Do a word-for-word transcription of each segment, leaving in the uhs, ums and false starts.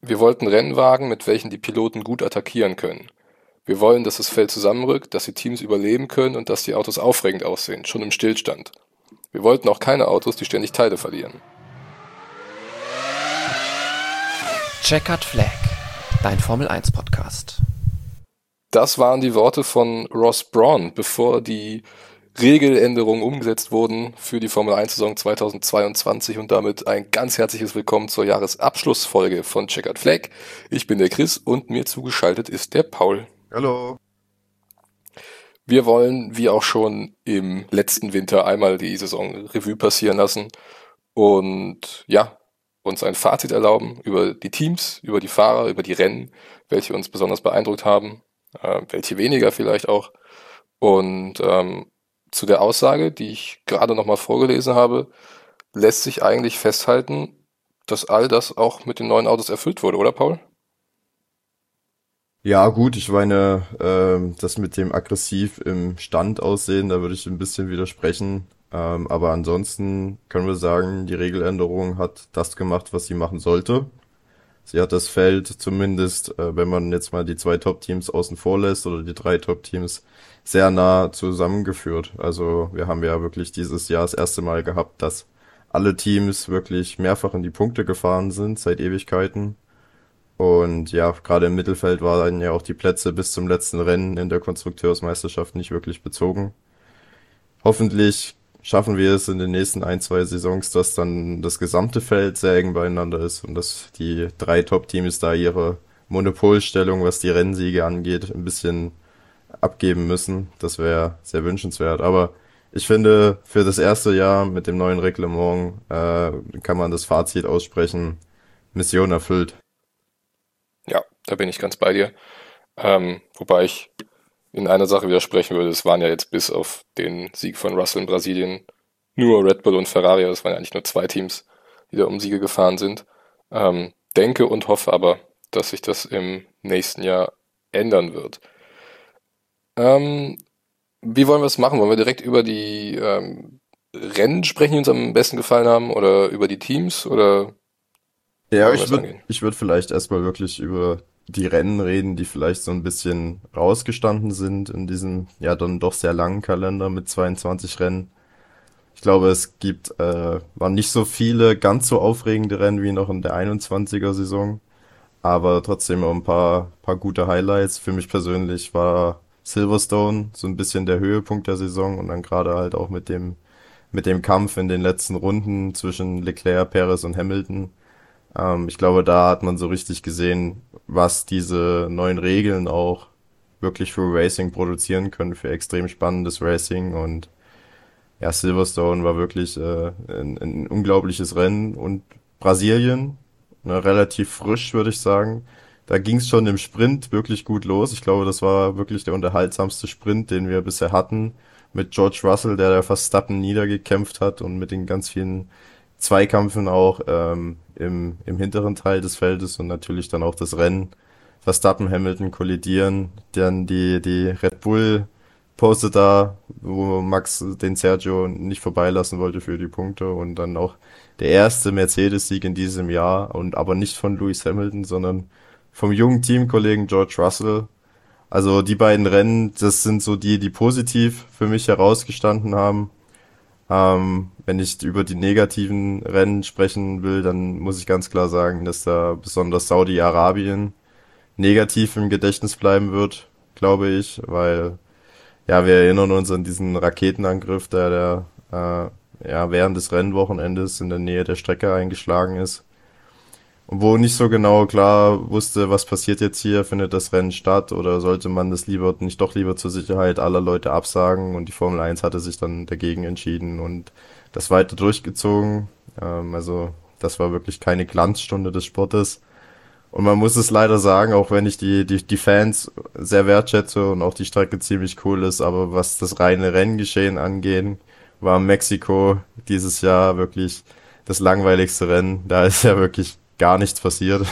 Wir wollten Rennwagen, mit welchen die Piloten gut attackieren können. Wir wollen, dass das Feld zusammenrückt, dass die Teams überleben können und dass die Autos aufregend aussehen, schon im Stillstand. Wir wollten auch keine Autos, die ständig Teile verlieren. Checkered Flag, dein Formel eins Podcast. Das waren die Worte von Ross Brawn, bevor die Regeländerungen umgesetzt wurden für die Formel eins Saison zweitausendzweiundzwanzig und damit ein ganz herzliches Willkommen zur Jahresabschlussfolge von Checkered Flag. Ich bin der Chris und mir zugeschaltet ist der Paul. Hallo. Wir wollen, wie auch schon im letzten Winter, einmal die Saison Revue passieren lassen und ja, uns ein Fazit erlauben über die Teams, über die Fahrer, über die Rennen, welche uns besonders beeindruckt haben, äh, welche weniger vielleicht auch. Und ähm, zu der Aussage, die ich gerade nochmal vorgelesen habe, lässt sich eigentlich festhalten, dass all das auch mit den neuen Autos erfüllt wurde, oder Paul? Ja gut, ich meine, ähm, das mit dem aggressiv im Stand aussehen, da würde ich ein bisschen widersprechen. Ähm, aber ansonsten können wir sagen, die Regeländerung hat das gemacht, was sie machen sollte. Sie hat das Feld zumindest, äh, wenn man jetzt mal die zwei Top-Teams außen vor lässt oder die drei Top-Teams, sehr nah zusammengeführt. Also wir haben ja wirklich dieses Jahr das erste Mal gehabt, dass alle Teams wirklich mehrfach in die Punkte gefahren sind seit Ewigkeiten. Und ja, gerade im Mittelfeld waren ja auch die Plätze bis zum letzten Rennen in der Konstrukteursmeisterschaft nicht wirklich bezogen. Hoffentlich schaffen wir es in den nächsten ein, zwei Saisons, dass dann das gesamte Feld sehr eng beieinander ist und dass die drei Top-Teams da ihre Monopolstellung, was die Rennsiege angeht, ein bisschen abgeben müssen. Das wäre sehr wünschenswert. Aber ich finde, für das erste Jahr mit dem neuen Reglement äh, kann man das Fazit aussprechen, Mission erfüllt. Ja, da bin ich ganz bei dir. Ähm, wobei ich in einer Sache widersprechen würde. Es waren ja jetzt bis auf den Sieg von Russell in Brasilien nur Red Bull und Ferrari. Das waren ja eigentlich nur zwei Teams, die da um Siege gefahren sind. Ähm, denke und hoffe aber, dass sich das im nächsten Jahr ändern wird. Ähm, wie wollen wir es machen? Wollen wir direkt über die ähm, Rennen sprechen, die uns am besten gefallen haben, oder über die Teams, oder wie Ja, wollen wir ich es würde angehen? ich würd vielleicht erstmal wirklich über die Rennen reden, die vielleicht so ein bisschen rausgestanden sind in diesem ja dann doch sehr langen Kalender mit zweiundzwanzig Rennen. Ich glaube, es gibt äh, waren nicht so viele ganz so aufregende Rennen wie noch in der einundzwanziger Saison, aber trotzdem auch ein paar paar gute Highlights. Für mich persönlich war Silverstone so ein bisschen der Höhepunkt der Saison und dann gerade halt auch mit dem mit dem Kampf in den letzten Runden zwischen Leclerc, Perez und Hamilton. Ähm, ich glaube, da hat man so richtig gesehen, was diese neuen Regeln auch wirklich für Racing produzieren können, für extrem spannendes Racing. Und ja, Silverstone war wirklich äh, ein, ein unglaubliches Rennen. Und Brasilien, ne, relativ frisch, würde ich sagen. Da ging es schon im Sprint wirklich gut los. Ich glaube, das war wirklich der unterhaltsamste Sprint, den wir bisher hatten. Mit George Russell, der da Verstappen niedergekämpft hat und mit den ganz vielen Zweikampfen auch ähm, im, im hinteren Teil des Feldes und natürlich dann auch das Rennen. Verstappen, Hamilton kollidieren, dann die, die Red Bull postet da, wo Max den Sergio nicht vorbeilassen wollte für die Punkte und dann auch der erste Mercedes-Sieg in diesem Jahr und aber nicht von Lewis Hamilton, sondern vom jungen Teamkollegen George Russell. Also die beiden Rennen, das sind so die, die positiv für mich herausgestanden haben. Ähm, wenn ich über die negativen Rennen sprechen will, dann muss ich ganz klar sagen, dass da besonders Saudi-Arabien negativ im Gedächtnis bleiben wird, glaube ich, weil ja, wir erinnern uns an diesen Raketenangriff, der, der äh, ja, während des Rennwochenendes in der Nähe der Strecke eingeschlagen ist. Und wo nicht so genau klar wusste, was passiert jetzt hier, findet das Rennen statt oder sollte man das lieber nicht doch lieber zur Sicherheit aller Leute absagen und die Formel eins hatte sich dann dagegen entschieden und das weiter durchgezogen. Ähm, also das war wirklich keine Glanzstunde des Sportes. Und man muss es leider sagen, auch wenn ich die, die, die Fans sehr wertschätze und auch die Strecke ziemlich cool ist, aber was das reine Renngeschehen angeht, war Mexiko dieses Jahr wirklich das langweiligste Rennen. Da ist ja wirklich gar nichts passiert.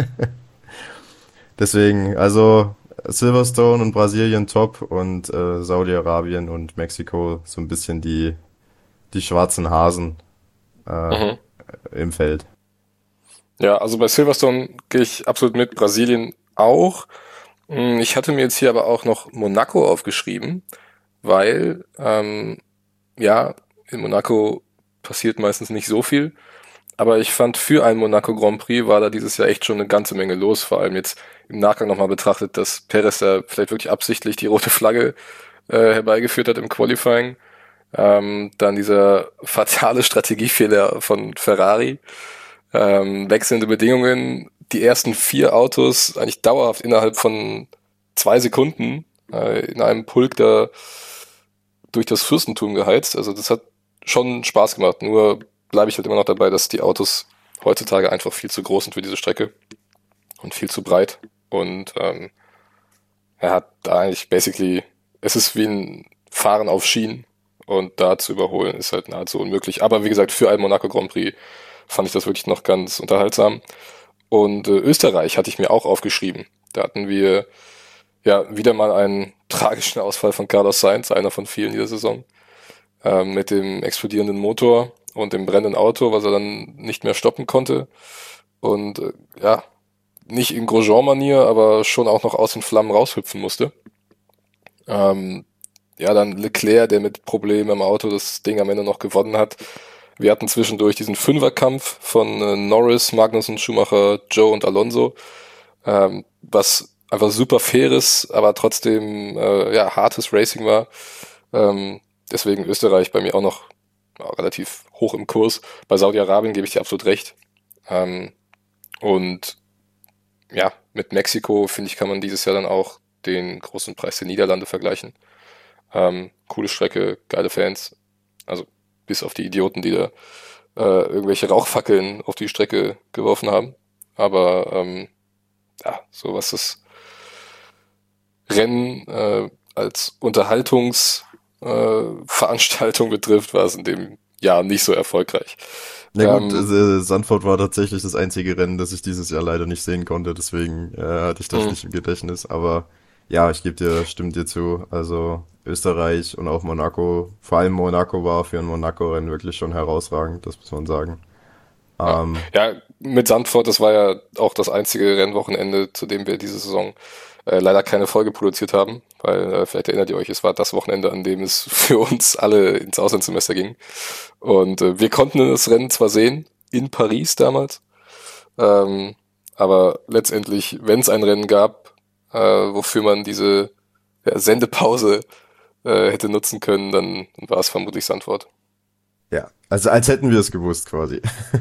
Deswegen, also Silverstone und Brasilien top und äh, Saudi-Arabien und Mexiko so ein bisschen die, die schwarzen Hasen äh, Mhm. im Feld. Ja, also bei Silverstone gehe ich absolut mit, Brasilien auch. Hm, Ich hatte mir jetzt hier aber auch noch Monaco aufgeschrieben, weil, ähm, ja, in Monaco passiert meistens nicht so viel. Aber ich fand, für einen Monaco Grand Prix war da dieses Jahr echt schon eine ganze Menge los. Vor allem jetzt im Nachgang nochmal betrachtet, dass Perez da vielleicht wirklich absichtlich die rote Flagge äh, herbeigeführt hat im Qualifying. Ähm, dann dieser fatale Strategiefehler von Ferrari. Ähm, wechselnde Bedingungen, die ersten vier Autos eigentlich dauerhaft innerhalb von zwei Sekunden äh, in einem Pulk da durch das Fürstentum geheizt. Also das hat schon Spaß gemacht. Nur bleibe ich halt immer noch dabei, dass die Autos heutzutage einfach viel zu groß sind für diese Strecke und viel zu breit. Und ähm, er hat da eigentlich basically, es ist wie ein Fahren auf Schienen und da zu überholen ist halt nahezu unmöglich. Aber wie gesagt, für einen Monaco Grand Prix fand ich das wirklich noch ganz unterhaltsam. Und äh, Österreich hatte ich mir auch aufgeschrieben. Da hatten wir ja wieder mal einen tragischen Ausfall von Carlos Sainz, einer von vielen dieser Saison, ähm, mit dem explodierenden Motor und dem brennenden Auto, was er dann nicht mehr stoppen konnte. Und äh, ja, nicht in Grosjean-Manier, aber schon auch noch aus den Flammen raushüpfen musste. Ähm, ja, dann Leclerc, der mit Problemen im Auto das Ding am Ende noch gewonnen hat. Wir hatten zwischendurch diesen Fünferkampf von äh, Norris, Magnussen, Schumacher, Joe und Alonso, ähm, was einfach super faires, aber trotzdem äh, ja hartes Racing war. Ähm, deswegen Österreich bei mir auch noch ja, relativ hoch im Kurs. Bei Saudi-Arabien gebe ich dir absolut recht. Ähm, und ja, mit Mexiko, finde ich, kann man dieses Jahr dann auch den großen Preis der Niederlande vergleichen. Ähm, coole Strecke, geile Fans. Also bis auf die Idioten, die da äh, irgendwelche Rauchfackeln auf die Strecke geworfen haben. Aber ähm, ja, so was das Rennen äh, als Unterhaltungsveranstaltung äh, Veranstaltung betrifft, war es in dem Jahr nicht so erfolgreich. Na gut, Ähm, äh, Zandvoort war tatsächlich das einzige Rennen, das ich dieses Jahr leider nicht sehen konnte, deswegen äh, hatte ich das mh, nicht im Gedächtnis. Aber ja, ich gebe dir, stimme dir zu. Also Österreich und auch Monaco, vor allem Monaco war für ein Monaco-Rennen wirklich schon herausragend, das muss man sagen. ja. Ähm, ja, mit Zandvoort, das war ja auch das einzige Rennwochenende, zu dem wir diese Saison äh, leider keine Folge produziert haben, weil äh, vielleicht erinnert ihr euch, es war das Wochenende, an dem es für uns alle ins Auslandssemester ging. Und äh, wir konnten das Rennen zwar sehen, in Paris damals, ähm, aber letztendlich, wenn es ein Rennen gab, äh, wofür man diese ja, Sendepause äh, hätte nutzen können, dann, dann war es vermutlich Zandvoort. ja, also als hätten wir es gewusst quasi.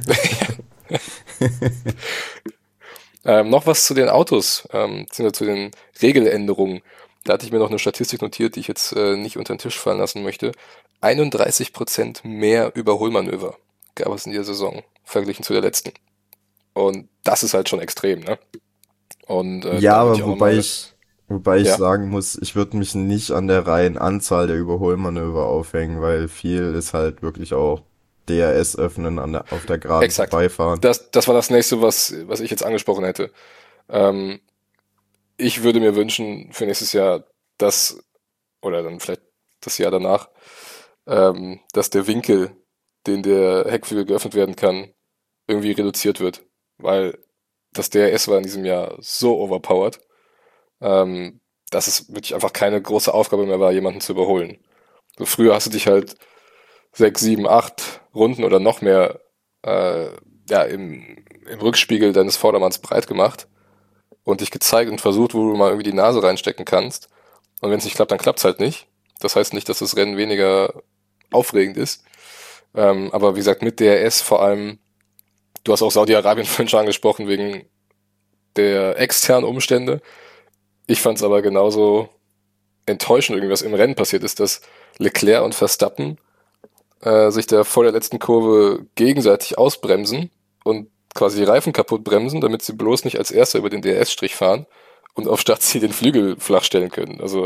Ähm, noch was zu den Autos, ähm, beziehungsweise zu den Regeländerungen. Da hatte ich mir noch eine Statistik notiert, die ich jetzt äh, nicht unter den Tisch fallen lassen möchte. einunddreißig Prozent mehr Überholmanöver gab es in der Saison, verglichen zu der letzten. Und das ist halt schon extrem, ne? Und äh, Ja, da würde aber ich auch wobei nochmal, ich, wobei ich ja, sagen muss, ich würde mich nicht an der reinen Anzahl der Überholmanöver aufhängen, weil viel ist halt wirklich auch D R S öffnen an der, auf der Geraden exakt. vorbeifahren. Das, das war das nächste, was, was ich jetzt angesprochen hätte. Ähm, ich würde mir wünschen für nächstes Jahr, dass, oder dann vielleicht das Jahr danach, ähm, dass der Winkel, den der Heckflügel geöffnet werden kann, irgendwie reduziert wird. Weil das D R S war in diesem Jahr so overpowered, ähm, dass es wirklich einfach keine große Aufgabe mehr war, jemanden zu überholen. So früher hast du dich halt sechs, sieben, acht Runden oder noch mehr äh, ja, im, im Rückspiegel deines Vordermanns breit gemacht und dich gezeigt und versucht, wo du mal irgendwie die Nase reinstecken kannst. Und wenn es nicht klappt, dann klappt es halt nicht. Das heißt nicht, dass das Rennen weniger aufregend ist. Ähm, aber wie gesagt, mit D R S vor allem, du hast auch Saudi-Arabien vorhin schon angesprochen, wegen der externen Umstände. Ich fand es aber genauso enttäuschend, irgendwie was im Rennen passiert ist, dass Leclerc und Verstappen äh, sich da vor der letzten Kurve gegenseitig ausbremsen und quasi die Reifen kaputt bremsen, damit sie bloß nicht als Erster über den D R S-Strich fahren und auf Startziel den Flügel flachstellen können. Also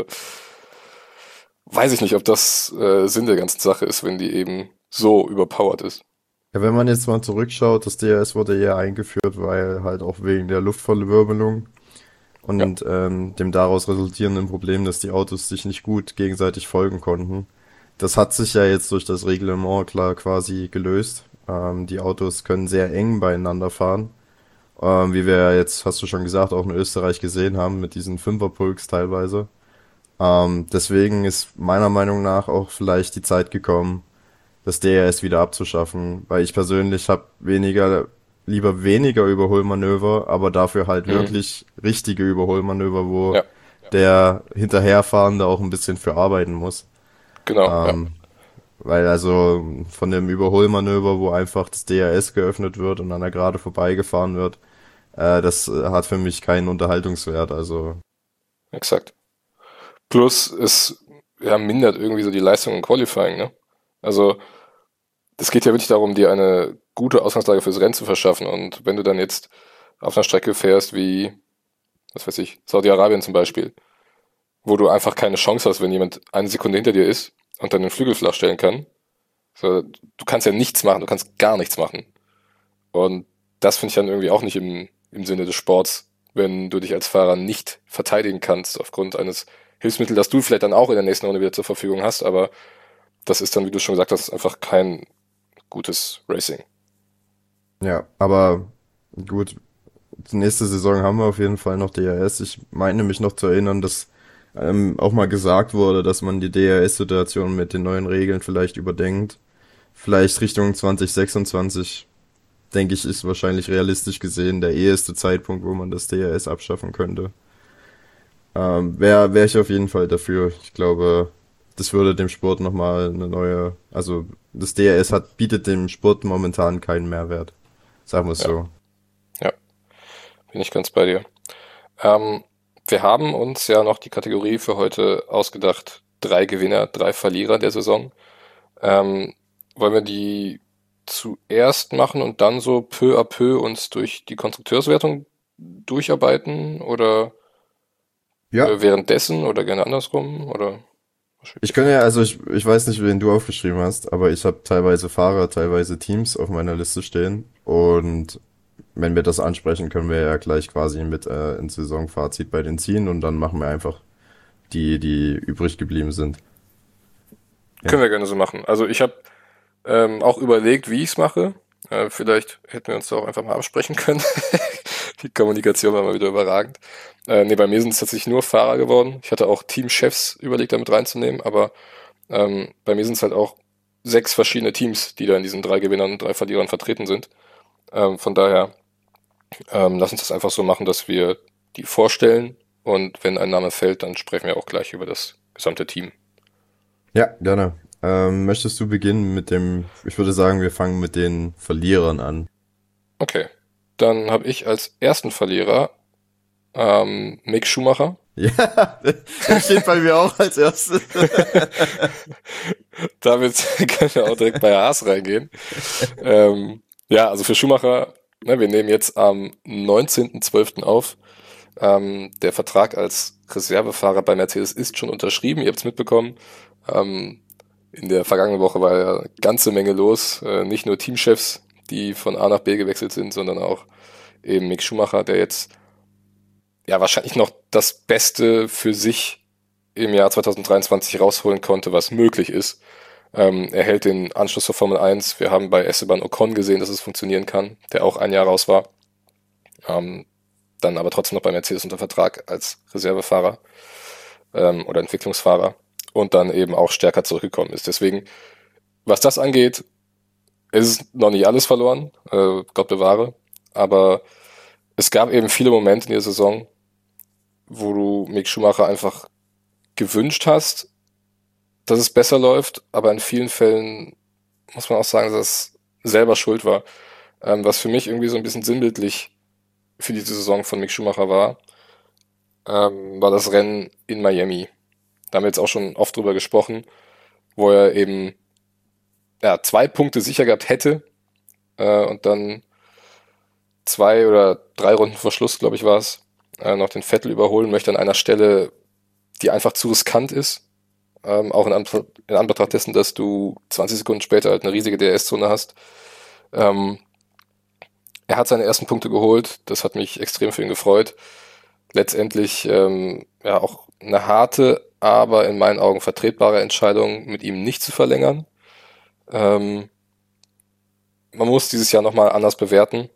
weiß ich nicht, ob das äh, Sinn der ganzen Sache ist, wenn die eben so überpowered ist. Ja, wenn man jetzt mal zurückschaut, das D R S wurde ja eingeführt, weil halt auch wegen der Luftverwirbelung Ja, und ähm, dem daraus resultierenden Problem, dass die Autos sich nicht gut gegenseitig folgen konnten. Das hat sich ja jetzt durch das Reglement klar quasi gelöst. Ähm, die Autos können sehr eng beieinander fahren. Ähm, wie wir ja jetzt, hast du schon gesagt, auch in Österreich gesehen haben mit diesen Fünferpulks teilweise. Ähm, deswegen ist meiner Meinung nach auch vielleicht die Zeit gekommen, das D R S wieder abzuschaffen, weil ich persönlich habe weniger, lieber weniger Überholmanöver, aber dafür halt Mhm. wirklich richtige Überholmanöver, wo Ja, der Hinterherfahrende auch ein bisschen für arbeiten muss. genau, ja. Ähm, weil also von dem Überholmanöver, wo einfach das D R S geöffnet wird und an der Gerade vorbeigefahren wird, äh, das äh, hat für mich keinen Unterhaltungswert. Also Exakt. Plus es ja, mindert irgendwie so die Leistung im Qualifying, ne? Also es geht ja wirklich darum, dir eine gute Ausgangslage fürs Rennen zu verschaffen. Und wenn du dann jetzt auf einer Strecke fährst wie, was weiß ich, Saudi-Arabien zum Beispiel, wo du einfach keine Chance hast, wenn jemand eine Sekunde hinter dir ist und dann den Flügel flach stellen kann. So, du kannst ja nichts machen, du kannst gar nichts machen. Und das finde ich dann irgendwie auch nicht im, im Sinne des Sports, wenn du dich als Fahrer nicht verteidigen kannst aufgrund eines Hilfsmittels, das du vielleicht dann auch in der nächsten Runde wieder zur Verfügung hast, aber das ist dann, wie du schon gesagt hast, einfach kein gutes Racing. ja, aber gut, nächste Saison haben wir auf jeden Fall noch D R S. Ich meine mich noch zu erinnern, dass ähm, auch mal gesagt wurde, dass man die D R S-Situation mit den neuen Regeln vielleicht überdenkt. Vielleicht Richtung zwanzig sechsundzwanzig, denke ich, ist wahrscheinlich realistisch gesehen der eheste Zeitpunkt, wo man das D R S abschaffen könnte. Ähm, wäre wär ich auf jeden Fall dafür. Ich glaube, das würde dem Sport nochmal eine neue, also das D R S hat, bietet dem Sport momentan keinen Mehrwert. Sagen wir es Ja, so. ja, bin ich ganz bei dir. Ähm, wir haben uns ja noch die Kategorie für heute ausgedacht, drei Gewinner, drei Verlierer der Saison. Ähm, wollen wir die zuerst machen und dann so peu à peu uns durch die Konstrukteurswertung durcharbeiten oder Ja, äh, währenddessen oder gerne andersrum oder was ich schätzt kann du? ja, also ich, ich weiß nicht, wen du aufgeschrieben hast, aber ich habe teilweise Fahrer, teilweise Teams auf meiner Liste stehen. Und wenn wir das ansprechen, können wir ja gleich quasi mit äh, ins Saisonfazit bei den ziehen und dann machen wir einfach die, die übrig geblieben sind. Ja. Können wir gerne so machen. Also ich habe ähm, auch überlegt, wie ich es mache. Äh, vielleicht hätten wir uns da auch einfach mal absprechen können. Die Kommunikation war mal wieder überragend. Äh, nee, bei mir sind es tatsächlich nur Fahrer geworden. Ich hatte auch Teamchefs überlegt, damit reinzunehmen, aber ähm, bei mir sind es halt auch sechs verschiedene Teams, die da in diesen drei Gewinnern und drei Verlierern vertreten sind. Ähm, von daher ähm, lass uns das einfach so machen, dass wir die vorstellen und wenn ein Name fällt, dann sprechen wir auch gleich über das gesamte Team. Ja, gerne. Ähm, möchtest du beginnen mit dem, ich würde sagen, wir fangen mit den Verlierern an. Okay, dann habe ich als ersten Verlierer ähm, Mick Schumacher. Ja, der steht bei mir auch als erstes. Damit können wir auch direkt bei Haas reingehen. Ähm, ja, also für Schumacher, ne, wir nehmen jetzt am neunzehnten zwölften auf. Ähm, der Vertrag als Reservefahrer bei Mercedes ist schon unterschrieben, ihr habt es mitbekommen. Ähm, in der vergangenen Woche war ja eine ganze Menge los. Äh, nicht nur Teamchefs, die von A nach B gewechselt sind, sondern auch eben Mick Schumacher, der jetzt ja wahrscheinlich noch das Beste für sich im Jahr zweitausenddreiundzwanzig rausholen konnte, was möglich ist. Ähm, er hält den Anschluss zur Formel eins. Wir haben bei Esteban Ocon gesehen, dass es funktionieren kann, der auch ein Jahr raus war. Ähm, dann aber trotzdem noch bei Mercedes unter Vertrag als Reservefahrer ähm, oder Entwicklungsfahrer und dann eben auch stärker zurückgekommen ist. Deswegen, was das angeht, ist es noch nicht alles verloren, äh, Gott bewahre, aber es gab eben viele Momente in der Saison, wo du Mick Schumacher einfach gewünscht hast, dass es besser läuft, aber in vielen Fällen muss man auch sagen, dass es selber schuld war. Ähm, was für mich irgendwie so ein bisschen sinnbildlich für diese Saison von Mick Schumacher war, ähm, war das Rennen in Miami. Da haben wir jetzt auch schon oft drüber gesprochen, wo er eben ja, zwei Punkte sicher gehabt hätte äh, und dann zwei oder drei Runden vor Schluss, glaube ich, war es, äh, noch den Vettel überholen möchte an einer Stelle, die einfach zu riskant ist. Ähm, auch in, Anbetracht, in Anbetracht dessen, dass du zwanzig Sekunden später halt eine riesige D R S-Zone hast. Ähm, er hat seine ersten Punkte geholt, das hat mich extrem für ihn gefreut. Letztendlich ähm, ja auch eine harte, aber in meinen Augen vertretbare Entscheidung, mit ihm nicht zu verlängern. Ähm, man muss dieses Jahr nochmal anders bewerten.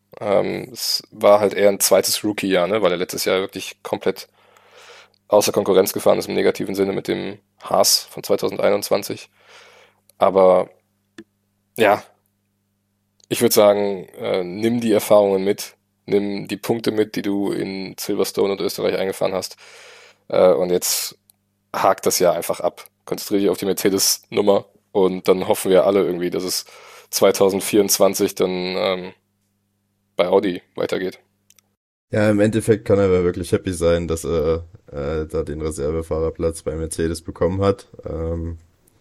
Ähm, es war halt eher ein zweites Rookie-Jahr, ne, weil er letztes Jahr wirklich komplett außer Konkurrenz gefahren ist im negativen Sinne mit dem Haas von zwanzig einundzwanzig. Aber ja, ich würde sagen, äh, nimm die Erfahrungen mit, nimm die Punkte mit, die du in Silverstone und Österreich eingefahren hast. Äh, und jetzt hakt das Jahr einfach ab. Konzentriere dich auf die Mercedes-Nummer und dann hoffen wir alle irgendwie, dass es zwanzig vierundzwanzig dann ähm, bei Audi weitergeht. Ja, im Endeffekt kann er aber wirklich happy sein, dass er äh, da den Reservefahrerplatz bei Mercedes bekommen hat. Ähm,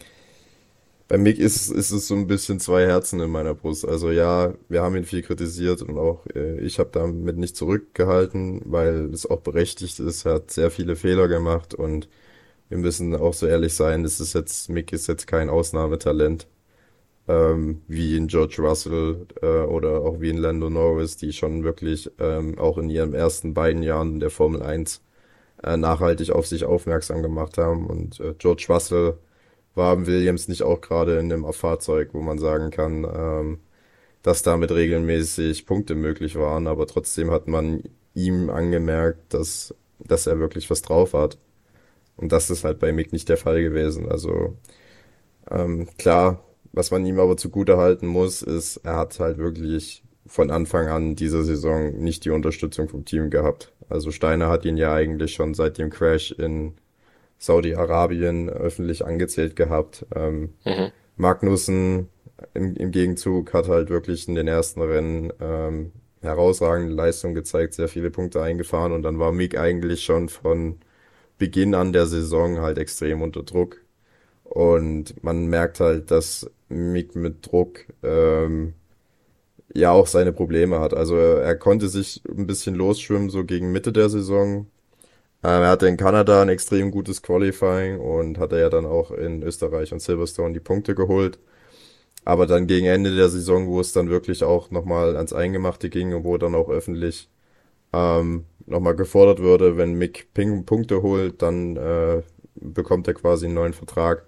bei Mick ist, ist es so ein bisschen zwei Herzen in meiner Brust. Also ja, wir haben ihn viel kritisiert und auch äh, ich habe damit nicht zurückgehalten, weil es auch berechtigt ist. Er hat sehr viele Fehler gemacht und wir müssen auch so ehrlich sein, das ist jetzt, Mick ist jetzt kein Ausnahmetalent, ähm, wie in George Russell äh, oder auch wie in Lando Norris, die schon wirklich ähm, auch in ihren ersten beiden Jahren der Formel eins äh, nachhaltig auf sich aufmerksam gemacht haben. Und äh, George Russell war im Williams nicht auch gerade in einem Fahrzeug, wo man sagen kann, ähm, dass damit regelmäßig Punkte möglich waren, aber trotzdem hat man ihm angemerkt, dass, dass er wirklich was drauf hat. Und das ist halt bei Mick nicht der Fall gewesen. Also ähm, klar, was man ihm aber zugute halten muss, ist, er hat halt wirklich von Anfang an dieser Saison nicht die Unterstützung vom Team gehabt. Also Steiner hat ihn ja eigentlich schon seit dem Crash in Saudi-Arabien öffentlich angezählt gehabt. Ähm, Mhm. Magnussen im, im Gegenzug hat halt wirklich in den ersten Rennen ähm, herausragende Leistung gezeigt, sehr viele Punkte eingefahren und dann war Mick eigentlich schon von Beginn an der Saison halt extrem unter Druck. Und man merkt halt, dass Mick mit Druck ähm, ja auch seine Probleme hat. Also er, er konnte sich ein bisschen losschwimmen, so gegen Mitte der Saison. Ähm, er hatte in Kanada ein extrem gutes Qualifying und hatte ja dann auch in Österreich und Silverstone die Punkte geholt. Aber dann gegen Ende der Saison, wo es dann wirklich auch nochmal ans Eingemachte ging und wo dann auch öffentlich ähm, nochmal gefordert würde, wenn Mick Ping Punkte holt, dann äh, bekommt er quasi einen neuen Vertrag.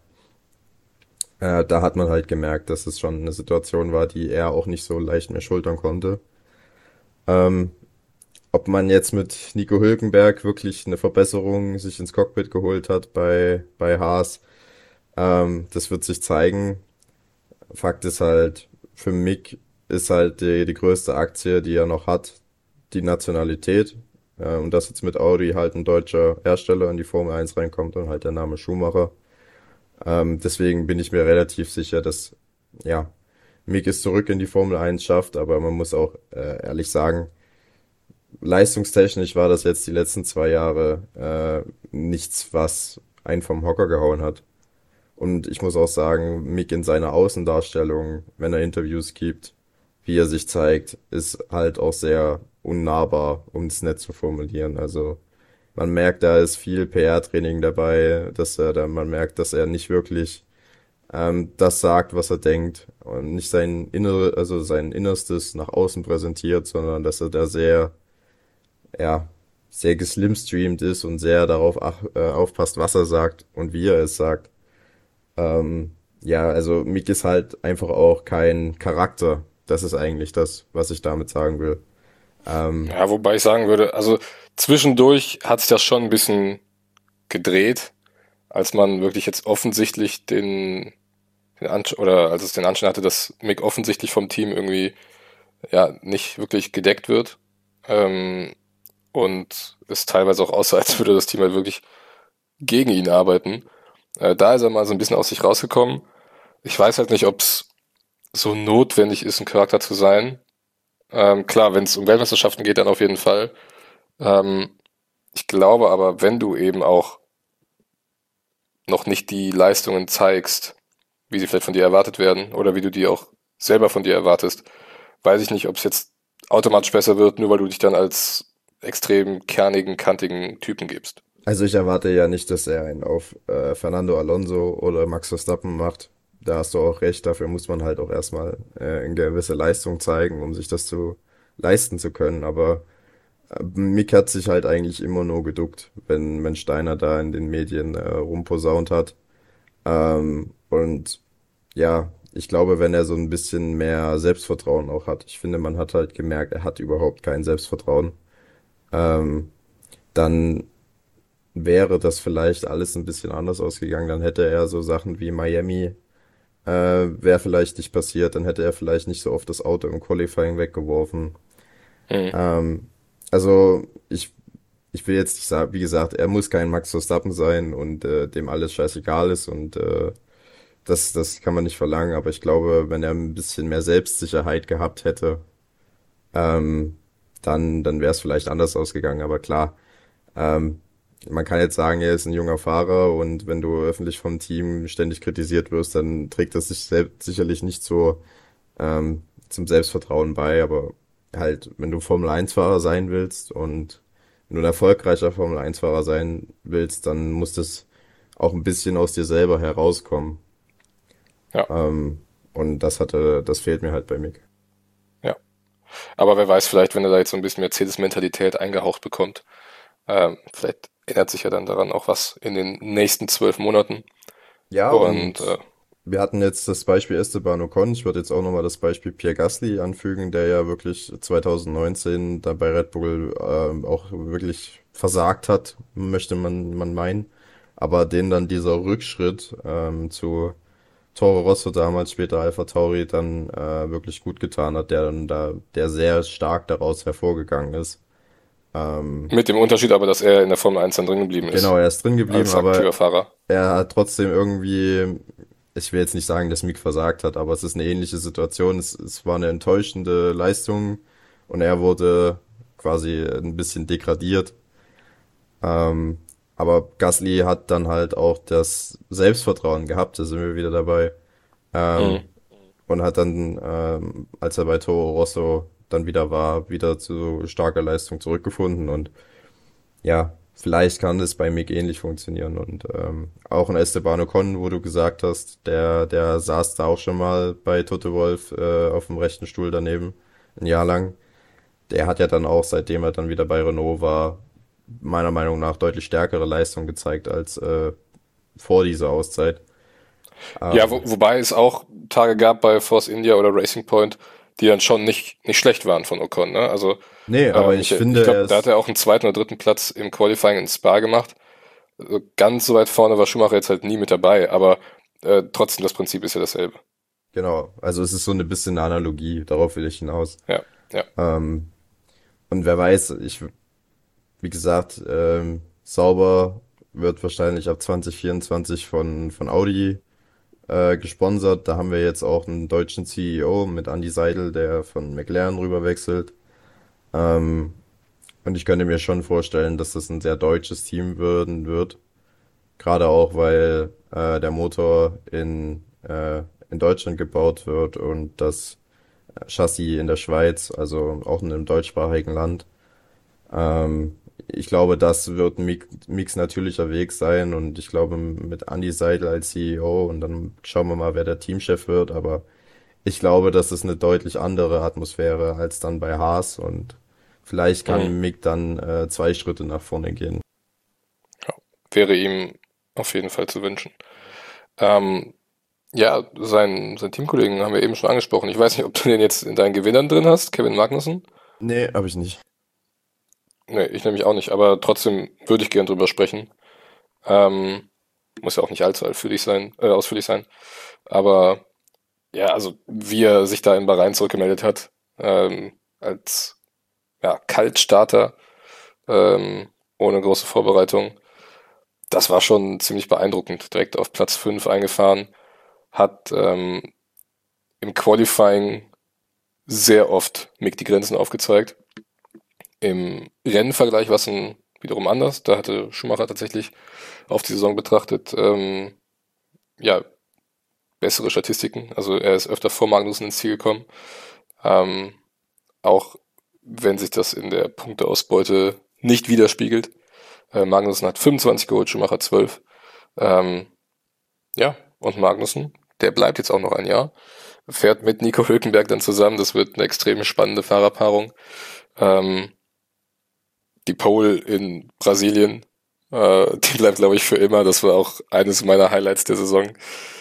Äh, da hat man halt gemerkt, dass es schon eine Situation war, die er auch nicht so leicht mehr schultern konnte. Ähm, ob man jetzt mit Nico Hülkenberg wirklich eine Verbesserung sich ins Cockpit geholt hat bei, bei Haas, ähm, das wird sich zeigen. Fakt ist halt, für Mick ist halt die, die größte Aktie, die er noch hat, die Nationalität. Äh, und dass jetzt mit Audi halt ein deutscher Hersteller in die Formel eins reinkommt und halt der Name Schumacher. Ähm, deswegen bin ich mir relativ sicher, dass, ja, Mick es zurück in die Formel eins schafft, aber man muss auch äh, ehrlich sagen, leistungstechnisch war das jetzt die letzten zwei Jahre äh, nichts, was einen vom Hocker gehauen hat. Und ich muss auch sagen, Mick in seiner Außendarstellung, wenn er Interviews gibt, wie er sich zeigt, ist halt auch sehr unnahbar, um es nett zu formulieren. Also man merkt, da ist viel P R-Training dabei, dass er da, man merkt, dass er nicht wirklich ähm, das sagt, was er denkt und nicht sein Innere, also sein Innerstes nach außen präsentiert, sondern dass er da sehr, ja, sehr geslimstreamt ist und sehr darauf ach, äh, aufpasst, was er sagt und wie er es sagt. Ähm, ja, also Mick ist halt einfach auch kein Charakter. Das ist eigentlich das, was ich damit sagen will. Ähm, Ja, wobei ich sagen würde, also zwischendurch hat sich das schon ein bisschen gedreht, als man wirklich jetzt offensichtlich den, den Ansch oder als es den Anschein hatte, dass Mick offensichtlich vom Team irgendwie ja nicht wirklich gedeckt wird. Ähm, und es teilweise auch aussah, als würde das Team halt wirklich gegen ihn arbeiten. Äh, da ist er mal so ein bisschen aus sich rausgekommen. Ich weiß halt nicht, ob es so notwendig ist, ein Charakter zu sein. Ähm, klar, wenn es um Weltmeisterschaften geht, dann auf jeden Fall. Ähm, ich glaube aber, wenn du eben auch noch nicht die Leistungen zeigst, wie sie vielleicht von dir erwartet werden oder wie du die auch selber von dir erwartest, weiß ich nicht, ob es jetzt automatisch besser wird, nur weil du dich dann als extrem kernigen, kantigen Typen gibst. also ich erwarte ja nicht, dass er einen auf äh, Fernando Alonso oder Max Verstappen macht. Da hast du auch recht, dafür muss man halt auch erstmal äh, eine gewisse Leistung zeigen, um sich das zu leisten zu können. Aber äh, Mick hat sich halt eigentlich immer nur geduckt, wenn, wenn Steiner da in den Medien äh, rumposaunt hat. Ähm, und ja, ich glaube, wenn er so ein bisschen mehr Selbstvertrauen auch hat, ich finde, man hat halt gemerkt, er hat überhaupt kein Selbstvertrauen, ähm, dann wäre das vielleicht alles ein bisschen anders ausgegangen. Dann hätte er so Sachen wie Miami, äh, wäre vielleicht nicht passiert. Dann hätte er vielleicht nicht so oft das Auto im Qualifying weggeworfen. Mhm. Ähm, also ich, ich will jetzt nicht sagen, wie gesagt, er muss kein Max Verstappen sein und äh, dem alles scheißegal ist und äh, das, das kann man nicht verlangen. Aber ich glaube, wenn er ein bisschen mehr Selbstsicherheit gehabt hätte, ähm, dann, dann wäre es vielleicht anders ausgegangen. Aber klar, Ähm, man kann jetzt sagen, er ist ein junger Fahrer und wenn du öffentlich vom Team ständig kritisiert wirst, dann trägt das sich selbst sicherlich nicht so ähm, zum Selbstvertrauen bei, aber halt, wenn du Formel eins Fahrer sein willst und wenn du ein erfolgreicher Formel eins Fahrer sein willst, dann muss das auch ein bisschen aus dir selber herauskommen. Ja, Ähm, und das hatte, das fehlt mir halt bei Mick. ja. Aber wer weiß, vielleicht, wenn er da jetzt so ein bisschen Mercedes-Mentalität eingehaucht bekommt, ähm, vielleicht ändert sich ja dann daran auch was in den nächsten zwölf Monaten. Ja, Und und äh, wir hatten jetzt das Beispiel Esteban Ocon. Ich würde jetzt auch nochmal das Beispiel Pierre Gasly anfügen, der ja wirklich zwanzig neunzehn da bei Red Bull ähm, auch wirklich versagt hat, möchte man, man meinen. Aber den dann dieser Rückschritt ähm, zu Toro Rosso damals, später Alpha Tauri, dann äh, wirklich gut getan hat, der dann da, der sehr stark daraus hervorgegangen ist. Ähm, mit dem Unterschied aber, dass er in der Formel eins dann drin geblieben genau, ist, er ist drin geblieben, als aber aktiver Fahrer. er hat trotzdem irgendwie, ich will jetzt nicht sagen, dass Mick versagt hat, aber es ist eine ähnliche Situation. Es, es war eine enttäuschende Leistung und er wurde quasi ein bisschen degradiert. Ähm, aber Gasly hat dann halt auch das Selbstvertrauen gehabt, da sind wir wieder dabei. Ähm, Mhm. und hat dann, ähm, als er bei Toro Rosso dann wieder war, wieder zu starker Leistung zurückgefunden und ja, vielleicht kann das bei Mick ähnlich funktionieren. Und ähm, auch ein Esteban Ocon, wo du gesagt hast, der, der saß da auch schon mal bei Toto Wolff äh, auf dem rechten Stuhl daneben, ein Jahr lang. Der hat ja dann auch, seitdem er dann wieder bei Renault war, meiner Meinung nach deutlich stärkere Leistung gezeigt als äh, vor dieser Auszeit. Ja, Ähm, wo, wobei es auch Tage gab bei Force India oder Racing Point, die dann schon nicht, nicht schlecht waren von Ocon, ne? Also nee, aber ähm, ich ich, ich finde, er glaube, da hat ist, er auch einen zweiten oder dritten Platz im Qualifying in Spa gemacht. Also ganz so weit vorne war Schumacher jetzt halt nie mit dabei, aber äh, trotzdem, das Prinzip ist ja dasselbe. genau, also es ist so eine bisschen eine Analogie, darauf will ich hinaus. Ja, ja. Ähm, und wer weiß, ich wie gesagt, ähm, Sauber wird wahrscheinlich ab zwanzig vierundzwanzig von, von Audi äh, gesponsert. Da haben wir jetzt auch einen deutschen C E O mit Andy Seidel, der von McLaren rüber wechselt. Ähm, und ich könnte mir schon vorstellen, dass das ein sehr deutsches Team werden wird. Gerade auch, weil äh, der Motor in, äh, in Deutschland gebaut wird und das Chassis in der Schweiz, also auch in einem deutschsprachigen Land. Ähm, ich glaube, das wird ein Mix, Mix natürlicher Weg sein und ich glaube mit Andy Seidel als C E O und dann schauen wir mal, wer der Teamchef wird, aber ich glaube, das ist eine deutlich andere Atmosphäre als dann bei Haas und vielleicht Mhm. kann Mick dann äh, zwei Schritte nach vorne gehen. Ja. Wäre ihm auf jeden Fall zu wünschen. Ähm, ja, sein, sein Teamkollegen haben wir eben schon angesprochen. Ich weiß nicht, ob du den jetzt in deinen Gewinnern drin hast, Kevin Magnussen. Nee, habe ich nicht. Nee, ich nämlich auch nicht, aber trotzdem würde ich gern drüber sprechen. Ähm, muss ja auch nicht allzu ausführlich sein, äh, ausführlich sein. Aber ja, also wie er sich da in Bahrain zurückgemeldet hat, ähm, als ja, Kaltstarter, ähm, ohne große Vorbereitung, das war schon ziemlich beeindruckend. Direkt auf Platz fünf eingefahren, hat ähm, im Qualifying sehr oft Mick die Grenzen aufgezeigt. Im Rennvergleich war es ein, wiederum anders. Da hatte Schumacher tatsächlich auf die Saison betrachtet, ähm, ja, bessere Statistiken. Also er ist öfter vor Magnussen ins Ziel gekommen. Ähm, auch wenn sich das in der Punkteausbeute nicht widerspiegelt. Äh, Magnussen hat fünfundzwanzig geholt, Schumacher zwölf. Ähm, ja, und Magnussen, der bleibt jetzt auch noch ein Jahr. Fährt mit Nico Hülkenberg dann zusammen. Das wird eine extrem spannende Fahrerpaarung. Ähm, die Pole in Brasilien, äh, die bleibt, glaube ich, für immer. Das war auch eines meiner Highlights der Saison.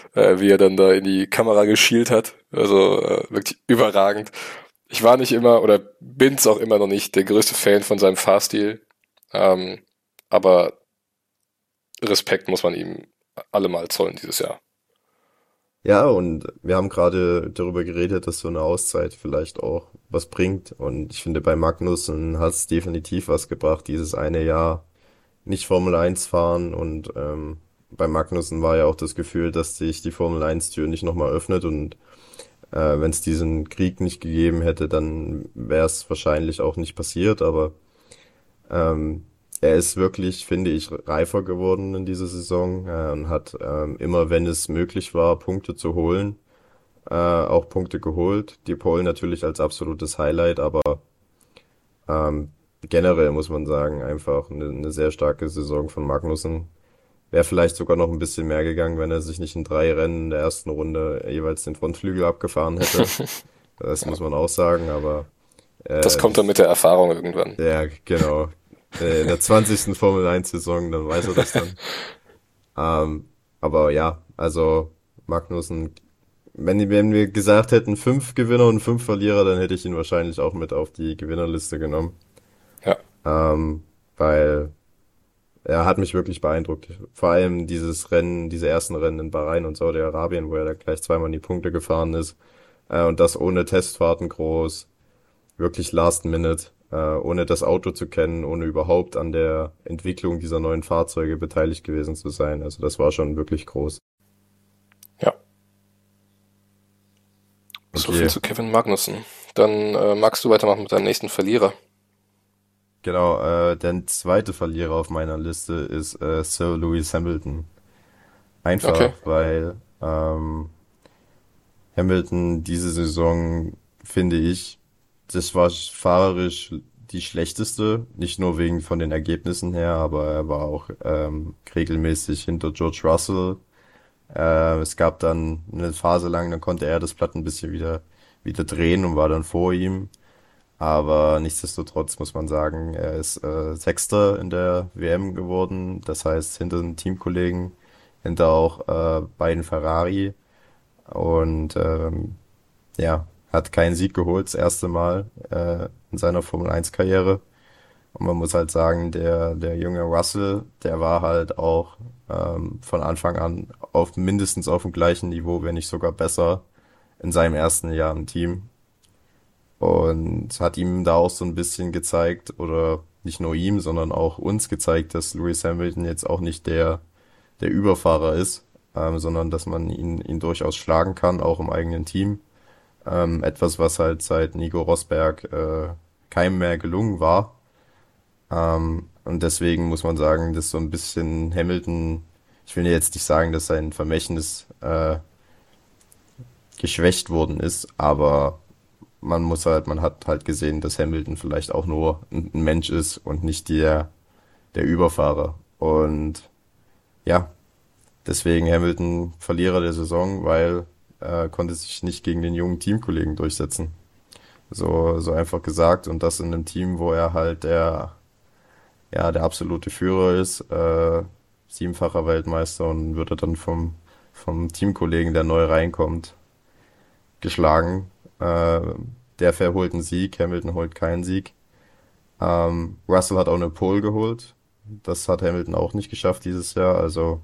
äh, wie er dann da in die Kamera geschielt hat. Also äh, wirklich überragend. Ich war nicht immer oder bin's auch immer noch nicht der größte Fan von seinem Fahrstil, ähm, aber Respekt muss man ihm allemal zollen dieses Jahr. Ja, und wir haben gerade darüber geredet, dass so eine Auszeit vielleicht auch was bringt. Und ich finde, bei Magnussen hat es definitiv was gebracht, dieses eine Jahr nicht Formel eins fahren. Und ähm, bei Magnussen war ja auch das Gefühl, dass sich die Formel eins Tür nicht nochmal öffnet. Und äh, wenn es diesen Krieg nicht gegeben hätte, dann wäre es wahrscheinlich auch nicht passiert. Aber ähm, er ist wirklich, finde ich, reifer geworden in dieser Saison äh, und hat ähm, immer, wenn es möglich war, Punkte zu holen, äh, auch Punkte geholt. Die Pole natürlich als absolutes Highlight, aber ähm, generell muss man sagen, einfach eine, eine sehr starke Saison von Magnussen. Wäre vielleicht sogar noch ein bisschen mehr gegangen, wenn er sich nicht in drei Rennen in der ersten Runde jeweils den Frontflügel abgefahren hätte. Das muss man auch sagen, aber Das äh, kommt dann mit der Erfahrung irgendwann. ja, genau. Äh, In der zwanzigsten Formel eins Saison, dann weiß er das dann. Ähm, aber ja, also Magnussen, wenn, wenn wir gesagt hätten, fünf Gewinner und fünf Verlierer, dann hätte ich ihn wahrscheinlich auch mit auf die Gewinnerliste genommen. Ja, Ähm, weil er hat mich wirklich beeindruckt. Vor allem dieses Rennen, diese ersten Rennen in Bahrain und Saudi-Arabien, wo er da gleich zweimal in die Punkte gefahren ist. Äh, und das ohne Testfahrten groß, wirklich last minute, äh, ohne das Auto zu kennen, ohne überhaupt an der Entwicklung dieser neuen Fahrzeuge beteiligt gewesen zu sein. Also das war schon wirklich groß. ja. So viel Okay, zu Kevin Magnussen. Dann äh, magst du weitermachen mit deinem nächsten Verlierer. genau. Äh, der zweite Verlierer auf meiner Liste ist äh, Sir Lewis Hamilton. Okay. Einfach, weil ähm, Hamilton diese Saison, finde ich, das war fahrerisch die schlechteste, nicht nur wegen von den Ergebnissen her, aber er war auch ähm, regelmäßig hinter George Russell. Äh, es gab dann eine Phase lang, dann konnte er das Blatt ein bisschen wieder wieder drehen und war dann vor ihm. Aber nichtsdestotrotz muss man sagen, er ist äh, Sechster in der W M geworden. Das heißt, hinter den Teamkollegen, hinter auch äh, beiden Ferrari. Und ähm, ja, hat keinen Sieg geholt, das erste Mal äh, in seiner Formel eins Karriere. Und man muss halt sagen, der, der junge Russell, der war halt auch ähm, von Anfang an auf mindestens auf dem gleichen Niveau, wenn nicht sogar besser, in seinem ersten Jahr im Team. Und hat ihm da auch so ein bisschen gezeigt, oder nicht nur ihm, sondern auch uns gezeigt, dass Lewis Hamilton jetzt auch nicht der, der Überfahrer ist, ähm, sondern dass man ihn, ihn durchaus schlagen kann, auch im eigenen Team. Ähm, etwas, was halt seit Nico Rosberg äh, keinem mehr gelungen war. Ähm, und deswegen muss man sagen, dass so ein bisschen Hamilton, ich will jetzt nicht sagen, dass sein Vermächtnis äh, geschwächt worden ist, aber man muss halt, man hat halt gesehen, dass Hamilton vielleicht auch nur ein, ein Mensch ist und nicht der, der Überfahrer. Und ja, deswegen Hamilton Verlierer der Saison, weil er konnte sich nicht gegen den jungen Teamkollegen durchsetzen. So, so einfach gesagt. Und das in einem Team, wo er halt der, ja, der absolute Führer ist, äh, siebenfacher Weltmeister und wird er dann vom, vom Teamkollegen, der neu reinkommt, geschlagen. Äh, der verholt einen Sieg, Hamilton holt keinen Sieg. Ähm, Russell hat auch eine Pole geholt. Das hat Hamilton auch nicht geschafft dieses Jahr. Also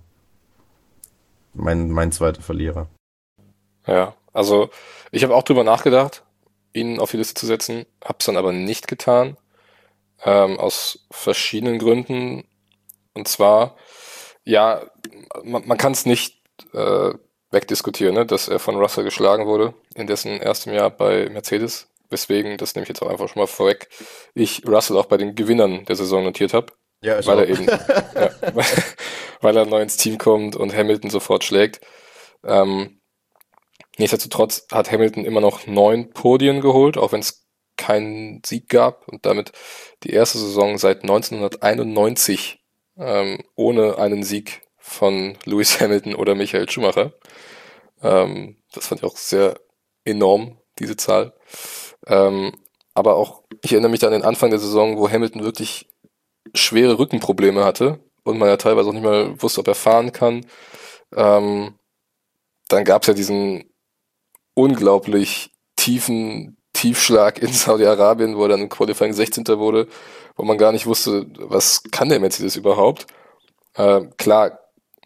mein, mein zweiter Verlierer. Ja, also ich habe auch drüber nachgedacht, ihn auf die Liste zu setzen, habe es dann aber nicht getan, ähm, aus verschiedenen Gründen. Und zwar, ja, man, man kann es nicht äh, wegdiskutieren, ne, dass er von Russell geschlagen wurde in dessen erstem Jahr bei Mercedes. Weswegen, das nehme ich jetzt auch einfach schon mal vorweg, ich Russell auch bei den Gewinnern der Saison notiert habe, Ja, ich weil er auch. eben, ja, weil er neu ins Team kommt und Hamilton sofort schlägt. Ähm, Nichtsdestotrotz hat Hamilton immer noch neun Podien geholt, auch wenn es keinen Sieg gab und damit die erste Saison seit neunzehnhunderteinundneunzig ähm, ohne einen Sieg von Lewis Hamilton oder Michael Schumacher. Ähm, das fand ich auch sehr enorm, diese Zahl. Ähm, aber auch, ich erinnere mich an den Anfang der Saison, wo Hamilton wirklich schwere Rückenprobleme hatte und man ja teilweise auch nicht mal wusste, ob er fahren kann. Ähm, dann gab es ja diesen unglaublich tiefen Tiefschlag in Saudi-Arabien, wo er dann im Qualifying sechzehnter wurde, wo man gar nicht wusste, was kann der Mercedes überhaupt. Äh, klar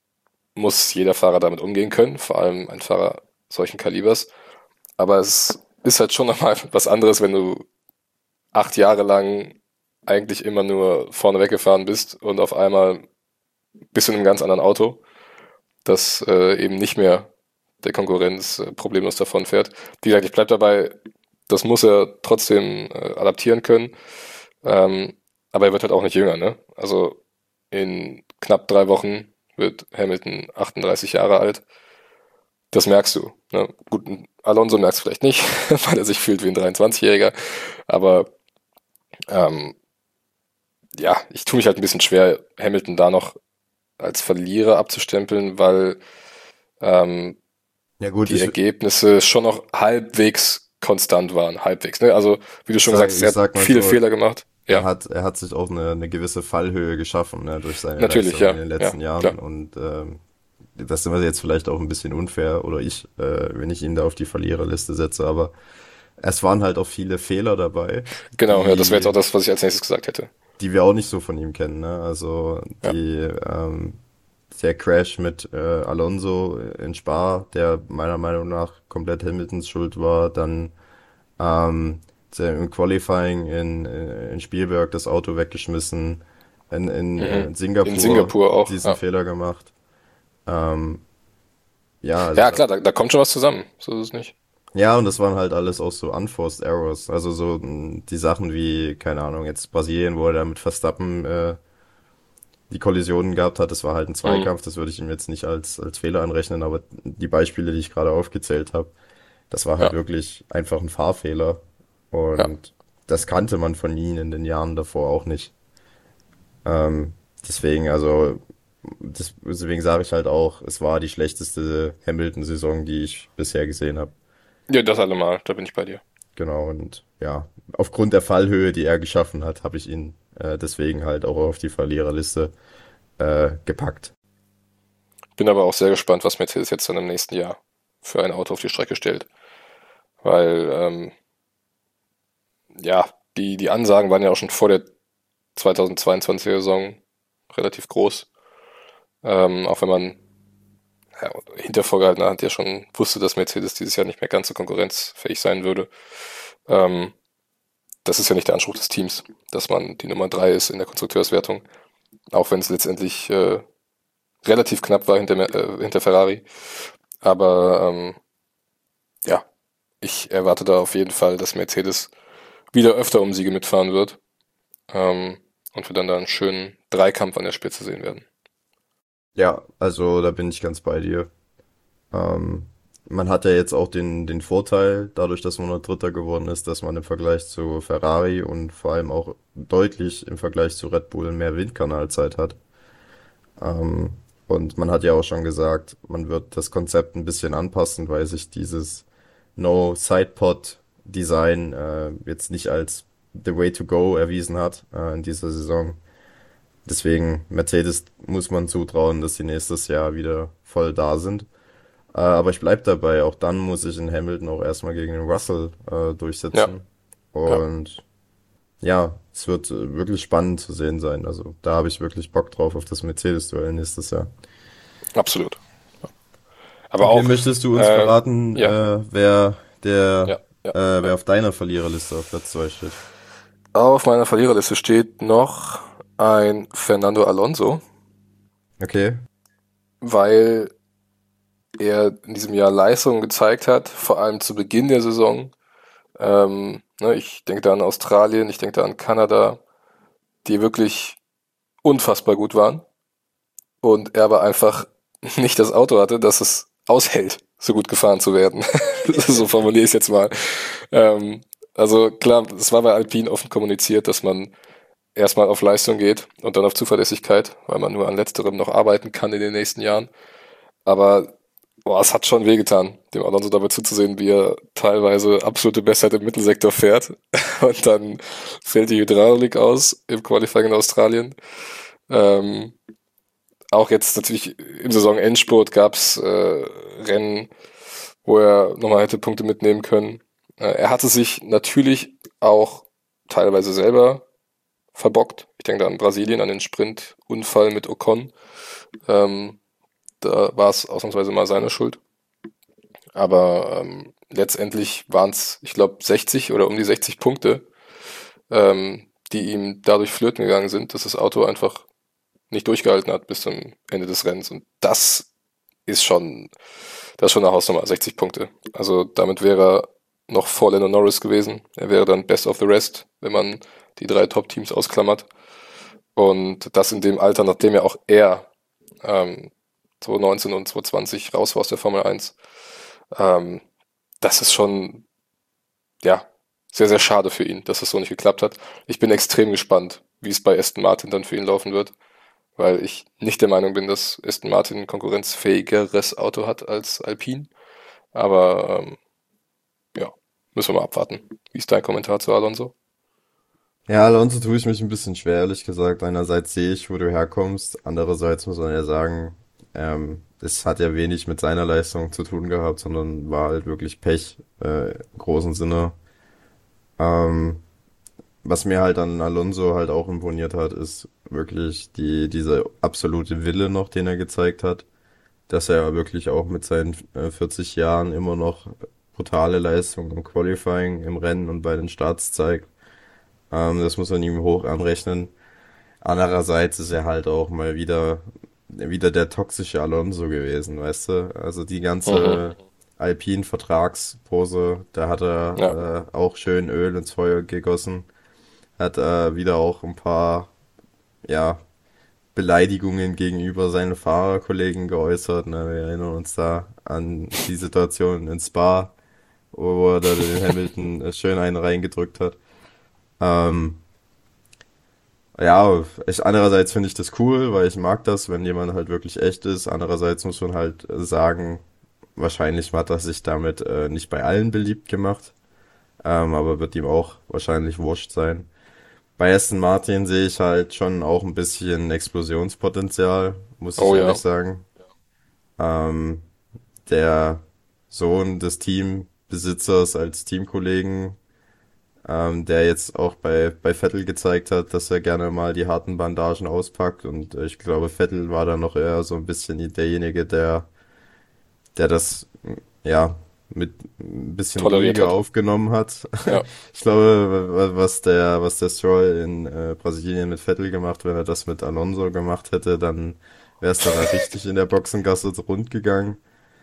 muss jeder Fahrer damit umgehen können, vor allem ein Fahrer solchen Kalibers, aber es ist halt schon nochmal was anderes, wenn du acht Jahre lang eigentlich immer nur vorne weggefahren bist und auf einmal bist du in einem ganz anderen Auto, das äh, eben nicht mehr der Konkurrenz äh, problemlos davon fährt. Wie gesagt, ich bleib dabei, das muss er trotzdem äh, adaptieren können, ähm, aber er wird halt auch nicht jünger, ne? Also in knapp drei Wochen wird Hamilton achtunddreißig Jahre alt. Das merkst du. Ne? Gut, Alonso merkst du vielleicht nicht, weil er sich fühlt wie ein dreiundzwanzigjähriger, aber ähm, ja, ich tue mich halt ein bisschen schwer, Hamilton da noch als Verlierer abzustempeln, weil ähm, Ja gut, die ich, Ergebnisse schon noch halbwegs konstant waren. Halbwegs, ne? Also, wie du schon sag, gesagt hast, ich er sag hat mal viele so, Fehler gemacht. er Ja, hat, er hat sich auch eine, eine gewisse Fallhöhe geschaffen, ne, durch seine natürlich, Leistung ja. in den Ja, letzten klar. Jahren. Und ähm, das ist immer jetzt vielleicht auch ein bisschen unfair, oder ich, äh, wenn ich ihn da auf die Verliererliste setze, aber es waren halt auch viele Fehler dabei, Genau, ja, das wäre jetzt auch die, das, was ich als nächstes gesagt hätte. die wir auch nicht so von ihm kennen. Ne? Also Ja. die, ähm, der Crash mit äh, Alonso in Spa, der meiner Meinung nach komplett Hamiltons Schuld war, dann ähm, der im Qualifying in, äh, in Spielberg das Auto weggeschmissen, in, in, äh, Mhm. in In Singapur Singapur auch, diesen ja. Fehler gemacht. Ähm, ja, also Ja, da, klar, da, da kommt schon was zusammen. So ist es nicht. ja, und das waren halt alles auch so unforced errors. Also so mh, die Sachen wie, keine Ahnung, jetzt Brasilien, wo er da mit Verstappen äh, die Kollisionen gehabt hat, das war halt ein Mhm. Zweikampf, das würde ich ihm jetzt nicht als, als Fehler anrechnen, aber die Beispiele, die ich gerade aufgezählt habe, das war halt Ja, wirklich einfach ein Fahrfehler. ja, Und das kannte man von ihm in den Jahren davor auch nicht. Ähm, deswegen, also, das, deswegen sage ich halt auch, es war die schlechteste Hamilton-Saison, die ich bisher gesehen habe. ja, das allemal, da bin ich bei dir. Genau, und ja, aufgrund der Fallhöhe, die er geschaffen hat, habe ich ihn äh, deswegen halt auch auf die Verliererliste äh, gepackt. Bin aber auch sehr gespannt, was Mercedes jetzt dann im nächsten Jahr für ein Auto auf die Strecke stellt. Weil, ähm, ja, die, die Ansagen waren ja auch schon vor der zweitausendzweiundzwanziger Saison relativ groß. Ähm, auch wenn man ja, hinter vorgehaltener Hand ja schon wusste, dass Mercedes dieses Jahr nicht mehr ganz so konkurrenzfähig sein würde. Ähm, das ist ja nicht der Anspruch des Teams, dass man die Nummer drei ist in der Konstrukteurswertung. Auch wenn es letztendlich äh, relativ knapp war hinter, äh, hinter Ferrari. Aber ähm, ja, ich erwarte da auf jeden Fall, dass Mercedes wieder öfter um Siege mitfahren wird. Ähm, und wir dann da einen schönen Dreikampf an der Spitze sehen werden. Ja, also da bin ich ganz bei dir. Ähm, Man hat ja jetzt auch den, den Vorteil, dadurch, dass man nur Dritter geworden ist, dass man im Vergleich zu Ferrari und vor allem auch deutlich im Vergleich zu Red Bull mehr Windkanalzeit hat. Ähm, und man hat ja auch schon gesagt, man wird das Konzept ein bisschen anpassen, weil sich dieses No Sidepod Design äh, jetzt nicht als the way to go erwiesen hat äh, in dieser Saison. Deswegen Mercedes muss man zutrauen, dass sie nächstes Jahr wieder voll da sind. Äh, aber ich bleib dabei, auch dann muss ich in Hamilton auch erstmal gegen den Russell äh, Ja, durchsetzen. ja, Und ja, es wird äh, wirklich spannend zu sehen sein. Also da habe ich wirklich Bock drauf auf das Mercedes-Duell nächstes Jahr. absolut. Aber Okay, auch, möchtest du uns äh, verraten, ja, äh, wer der, ja, ja, äh, ja. wer auf deiner Verliererliste auf Platz zwei steht? Auf meiner Verliererliste steht noch ein Fernando Alonso, Okay. weil er in diesem Jahr Leistungen gezeigt hat, vor allem zu Beginn der Saison. Ähm, ne, ich denke da an Australien, ich denke da an Kanada, die wirklich unfassbar gut waren. Und er aber einfach nicht das Auto hatte, dass es aushält, so gut gefahren zu werden. So formuliere ich es jetzt mal. Ähm, also klar, es war bei Alpine offen kommuniziert, dass man erstmal auf Leistung geht und dann auf Zuverlässigkeit, weil man nur an letzterem noch arbeiten kann in den nächsten Jahren. Aber boah, es hat schon wehgetan, dem Alonso dabei zuzusehen, wie er teilweise absolute Bestheit im Mittelsektor fährt. Und dann fällt die Hydraulik aus im Qualifying in Australien. Ähm, auch jetzt natürlich im Saisonendspurt gab es äh, Rennen, wo er nochmal hätte Punkte mitnehmen können. Äh, er hatte sich natürlich auch teilweise selber verbockt. Ich denke da an Brasilien, an den Sprintunfall mit Ocon. Ähm, da war es ausnahmsweise mal seine Schuld. Aber ähm, letztendlich waren es, ich glaube, sechzig oder um die sechzig Punkte, ähm, die ihm dadurch flöten gegangen sind, dass das Auto einfach nicht durchgehalten hat bis zum Ende des Rennens. Und das ist schon, das ist schon eine Hausnummer, sechzig Punkte. Also damit wäre er noch vor Lando Norris gewesen. Er wäre dann Best of the Rest, wenn man die drei Top-Teams ausklammert. Und das in dem Alter, nachdem ja auch er ähm, zwanzig neunzehn und zwanzig zwanzig raus war aus der Formel eins. Ähm, das ist schon, ja, sehr, sehr schade für ihn, dass es so nicht geklappt hat. Ich bin extrem gespannt, wie es bei Aston Martin dann für ihn laufen wird, weil ich nicht der Meinung bin, dass Aston Martin ein konkurrenzfähigeres Auto hat als Alpine. Aber ähm, ja, müssen wir mal abwarten. Wie ist dein Kommentar zu Alonso? Ja, Alonso tue ich mich ein bisschen schwer, ehrlich gesagt. Einerseits sehe ich, wo du herkommst. Andererseits muss man ja sagen, ähm, es hat ja wenig mit seiner Leistung zu tun gehabt, sondern war halt wirklich Pech, äh, im großen Sinne. Ähm, Was mir halt an Alonso halt auch imponiert hat, ist wirklich die, diese absolute Wille noch, den er gezeigt hat, dass er wirklich auch mit seinen äh, vierzig Jahren immer noch brutale Leistungen im Qualifying, im Rennen und bei den Starts zeigt. Ähm, das muss man ihm hoch anrechnen. Andererseits ist er halt auch mal wieder, wieder der toxische Alonso gewesen, weißt du? Also die Mhm. ganze Alpine-Vertragspose, da hat Ja, er äh, auch schön Öl ins Feuer gegossen. Hat äh, wieder auch ein paar, ja, Beleidigungen gegenüber seinen Fahrerkollegen geäußert. Ne? Wir erinnern uns da an die Situation in Spa, wo er da den Hamilton äh, schön einen reingedrückt hat. Ähm, ja, ich, andererseits finde ich das cool, weil ich mag das, wenn jemand halt wirklich echt ist. Andererseits muss man halt äh, sagen, wahrscheinlich hat er sich damit äh, nicht bei allen beliebt gemacht, ähm, aber wird ihm auch wahrscheinlich wurscht sein. Bei Aston Martin sehe ich halt schon auch ein bisschen Explosionspotenzial, muss ich oh ehrlich ja, sagen. Ähm, Der Sohn des Teambesitzers als Teamkollegen, ähm, der jetzt auch bei, bei Vettel gezeigt hat, dass er gerne mal die harten Bandagen auspackt. Und äh, ich glaube, Vettel war da noch eher so ein bisschen derjenige, der, der das, ja, mit ein bisschen toleriert ruhiger hat. aufgenommen hat. Ja, Ich glaube, wa- was der, was der Stroll in äh, Brasilien mit Vettel gemacht, wenn er das mit Alonso gemacht hätte, dann wäre es da richtig in der Boxengasse rund gegangen.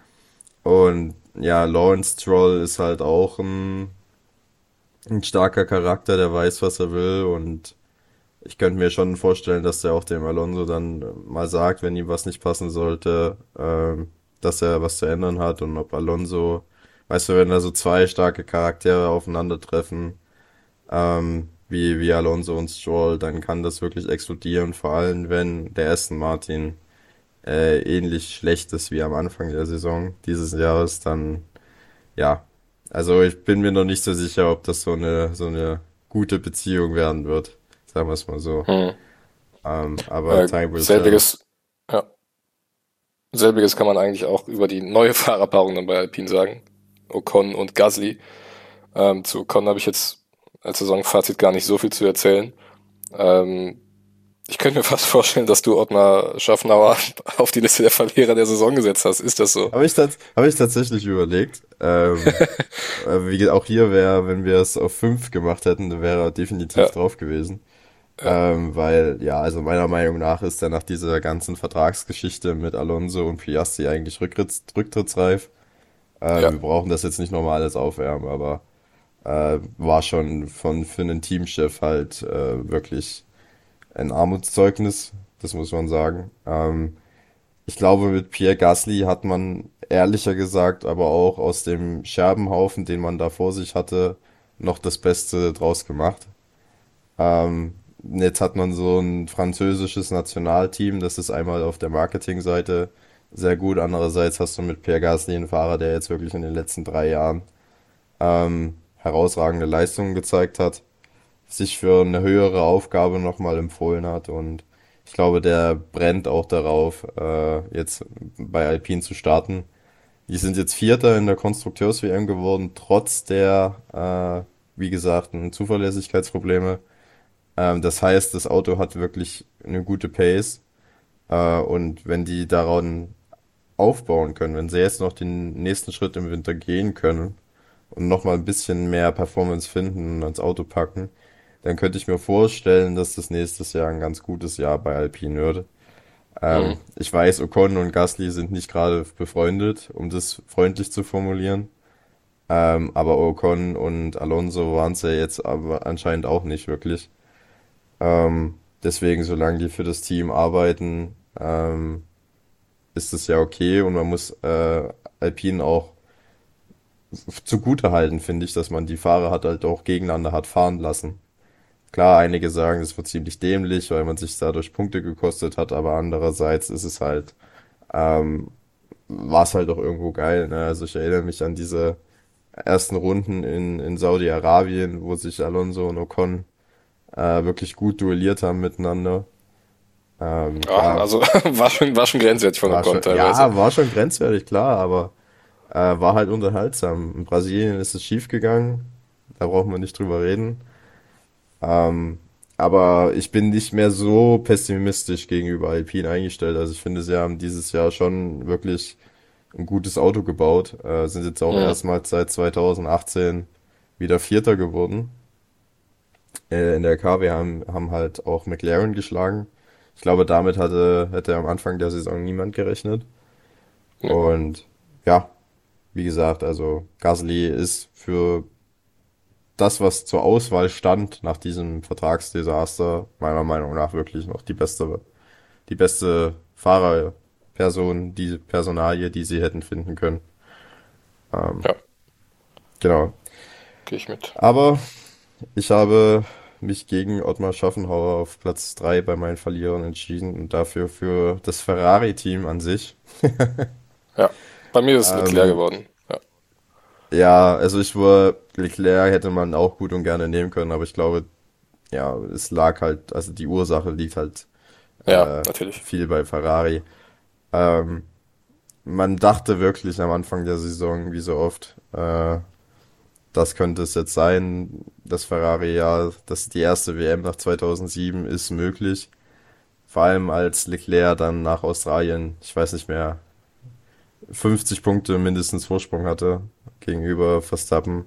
Und ja, Lawrence Stroll ist halt auch ein, ein starker Charakter, der weiß, was er will. Und ich könnte mir schon vorstellen, dass der auch dem Alonso dann mal sagt, wenn ihm was nicht passen sollte, ähm, dass er was zu ändern hat. Und ob Alonso, weißt du, wenn da so zwei starke Charaktere aufeinandertreffen, ähm, wie, wie Alonso und Stroll, dann kann das wirklich explodieren, vor allem wenn der Aston Martin äh, ähnlich schlecht ist wie am Anfang der Saison dieses Jahres, dann ja. Also ich bin mir noch nicht so sicher, ob das so eine so eine gute Beziehung werden wird, sagen wir es mal so. hm. Ähm, aber Äh, time will tell. selbiges, ja, selbiges kann man eigentlich auch über die neue Fahrerpaarung dann bei Alpine sagen. Ocon und Gasly. Ähm, zu Ocon habe ich jetzt als Saisonfazit gar nicht so viel zu erzählen. Ähm, ich könnte mir fast vorstellen, dass du Ottmar Schaffnauer auf die Liste der Verlierer der Saison gesetzt hast. Ist das so? Habe ich, tats habe ich tatsächlich überlegt. Ähm, äh, wie ge- auch hier wäre, wenn wir es auf fünf gemacht hätten, dann wäre er definitiv Ja, drauf gewesen. ja, Ähm, weil, ja, also meiner Meinung nach ist er nach dieser ganzen Vertragsgeschichte mit Alonso und Piastri eigentlich rücktritts rücktrittsreif. Ähm, ja. wir brauchen das jetzt nicht nochmal alles aufwärmen, aber äh, war schon von für einen Teamchef halt äh, wirklich ein Armutszeugnis, das muss man sagen. Ähm, ich glaube, mit Pierre Gasly hat man ehrlicher gesagt, aber auch aus dem Scherbenhaufen, den man da vor sich hatte, noch das Beste draus gemacht. Ähm, Jetzt hat man so ein französisches Nationalteam, das ist einmal auf der Marketingseite sehr gut. Andererseits hast du mit Pierre Gasly einen Fahrer, der jetzt wirklich in den letzten drei Jahren ähm, herausragende Leistungen gezeigt hat, sich für eine höhere Aufgabe nochmal empfohlen hat und Ich glaube, der brennt auch darauf, äh, jetzt bei Alpine zu starten. Die sind jetzt Vierter in der Konstrukteurs-W M geworden, trotz der, äh, wie gesagt, Zuverlässigkeitsprobleme. Ähm, das heißt, das Auto hat wirklich eine gute Pace. Äh, und wenn die daran aufbauen können, wenn sie jetzt noch den nächsten Schritt im Winter gehen können und nochmal ein bisschen mehr Performance finden und ans Auto packen, dann könnte ich mir vorstellen, dass das nächstes Jahr ein ganz gutes Jahr bei Alpine wird. Mhm. Ähm, ich weiß, Ocon und Gasly sind nicht gerade befreundet, um das freundlich zu formulieren. Ähm, aber Ocon und Alonso waren es ja jetzt aber anscheinend auch nicht wirklich. Ähm, deswegen, solange die für das Team arbeiten, ähm, ist es ja okay und man muss äh, Alpine auch zugute halten, finde ich, dass man die Fahrer hat halt auch gegeneinander hat fahren lassen. Klar, einige sagen, das war ziemlich dämlich, weil man sich dadurch Punkte gekostet hat, aber andererseits ist es halt, ähm, war es halt auch irgendwo geil, ne? Also ich erinnere mich an diese ersten Runden in, in Saudi-Arabien, wo sich Alonso und Ocon äh, wirklich gut duelliert haben miteinander. Ähm, Ja, klar, also war schon, war schon grenzwertig von war Ocon schon, teilweise. ja, war schon grenzwertig, klar, aber äh, war halt unterhaltsam. In Brasilien ist es schief gegangen, da braucht man nicht drüber reden. Ähm, aber ich bin nicht mehr so pessimistisch gegenüber Alpine eingestellt. Also ich finde, sie haben dieses Jahr schon wirklich ein gutes Auto gebaut. Äh, sind jetzt auch Mhm. erstmals seit zwanzig achtzehn wieder Vierter geworden. Äh, in der K W haben, haben halt auch McLaren geschlagen. Ich glaube, damit hatte, hätte am Anfang der Saison niemand gerechnet. Ja. Und ja, wie gesagt, also Gasly ist für das, was zur Auswahl stand nach diesem Vertragsdesaster, meiner Meinung nach wirklich noch die beste, die beste Fahrerperson, die Personalie, die sie hätten finden können. Ähm, Ja, genau. gehe ich mit. Aber ich habe mich gegen Ottmar Schaffenhauer auf Platz drei bei meinen Verlierern entschieden und dafür für das Ferrari-Team an sich. Ja, bei mir ist Leclerc Ähm, geworden. Ja, ja, also ich war, Leclerc hätte man auch gut und gerne nehmen können, aber ich glaube, ja, es lag halt, also die Ursache liegt halt ja, äh, natürlich. viel bei Ferrari. Ähm, Man dachte wirklich am Anfang der Saison, wie so oft, äh, das könnte es jetzt sein, das Ferrari, ja, das die erste W M nach zweitausendsieben ist möglich. Vor allem als Leclerc dann nach Australien, ich weiß nicht mehr, fünfzig Punkte mindestens Vorsprung hatte gegenüber Verstappen.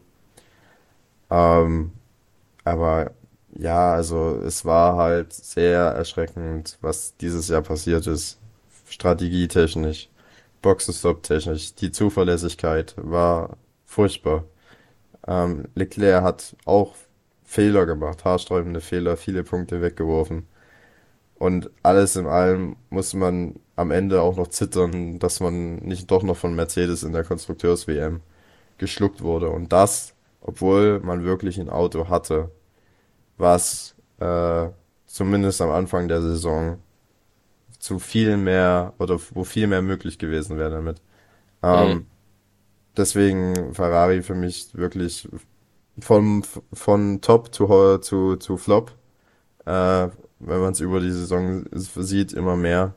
Ähm, aber ja, also es war halt sehr erschreckend, was dieses Jahr passiert ist. Strategietechnisch, Boxenstopp-technisch, die Zuverlässigkeit war furchtbar. Ähm, Leclerc hat auch Fehler gemacht, haarsträubende Fehler, viele Punkte weggeworfen. Und alles in allem muss man am Ende auch noch zittern, dass man nicht doch noch von Mercedes in der Konstrukteurs-W M geschluckt wurde. Und das, obwohl man wirklich ein Auto hatte, was äh, zumindest am Anfang der Saison zu viel mehr oder wo viel mehr möglich gewesen wäre damit. Mhm. Ähm, deswegen Ferrari für mich wirklich vom, von Top zu, Ho- zu, zu Flop, äh, wenn man es über die Saison sieht, immer mehr.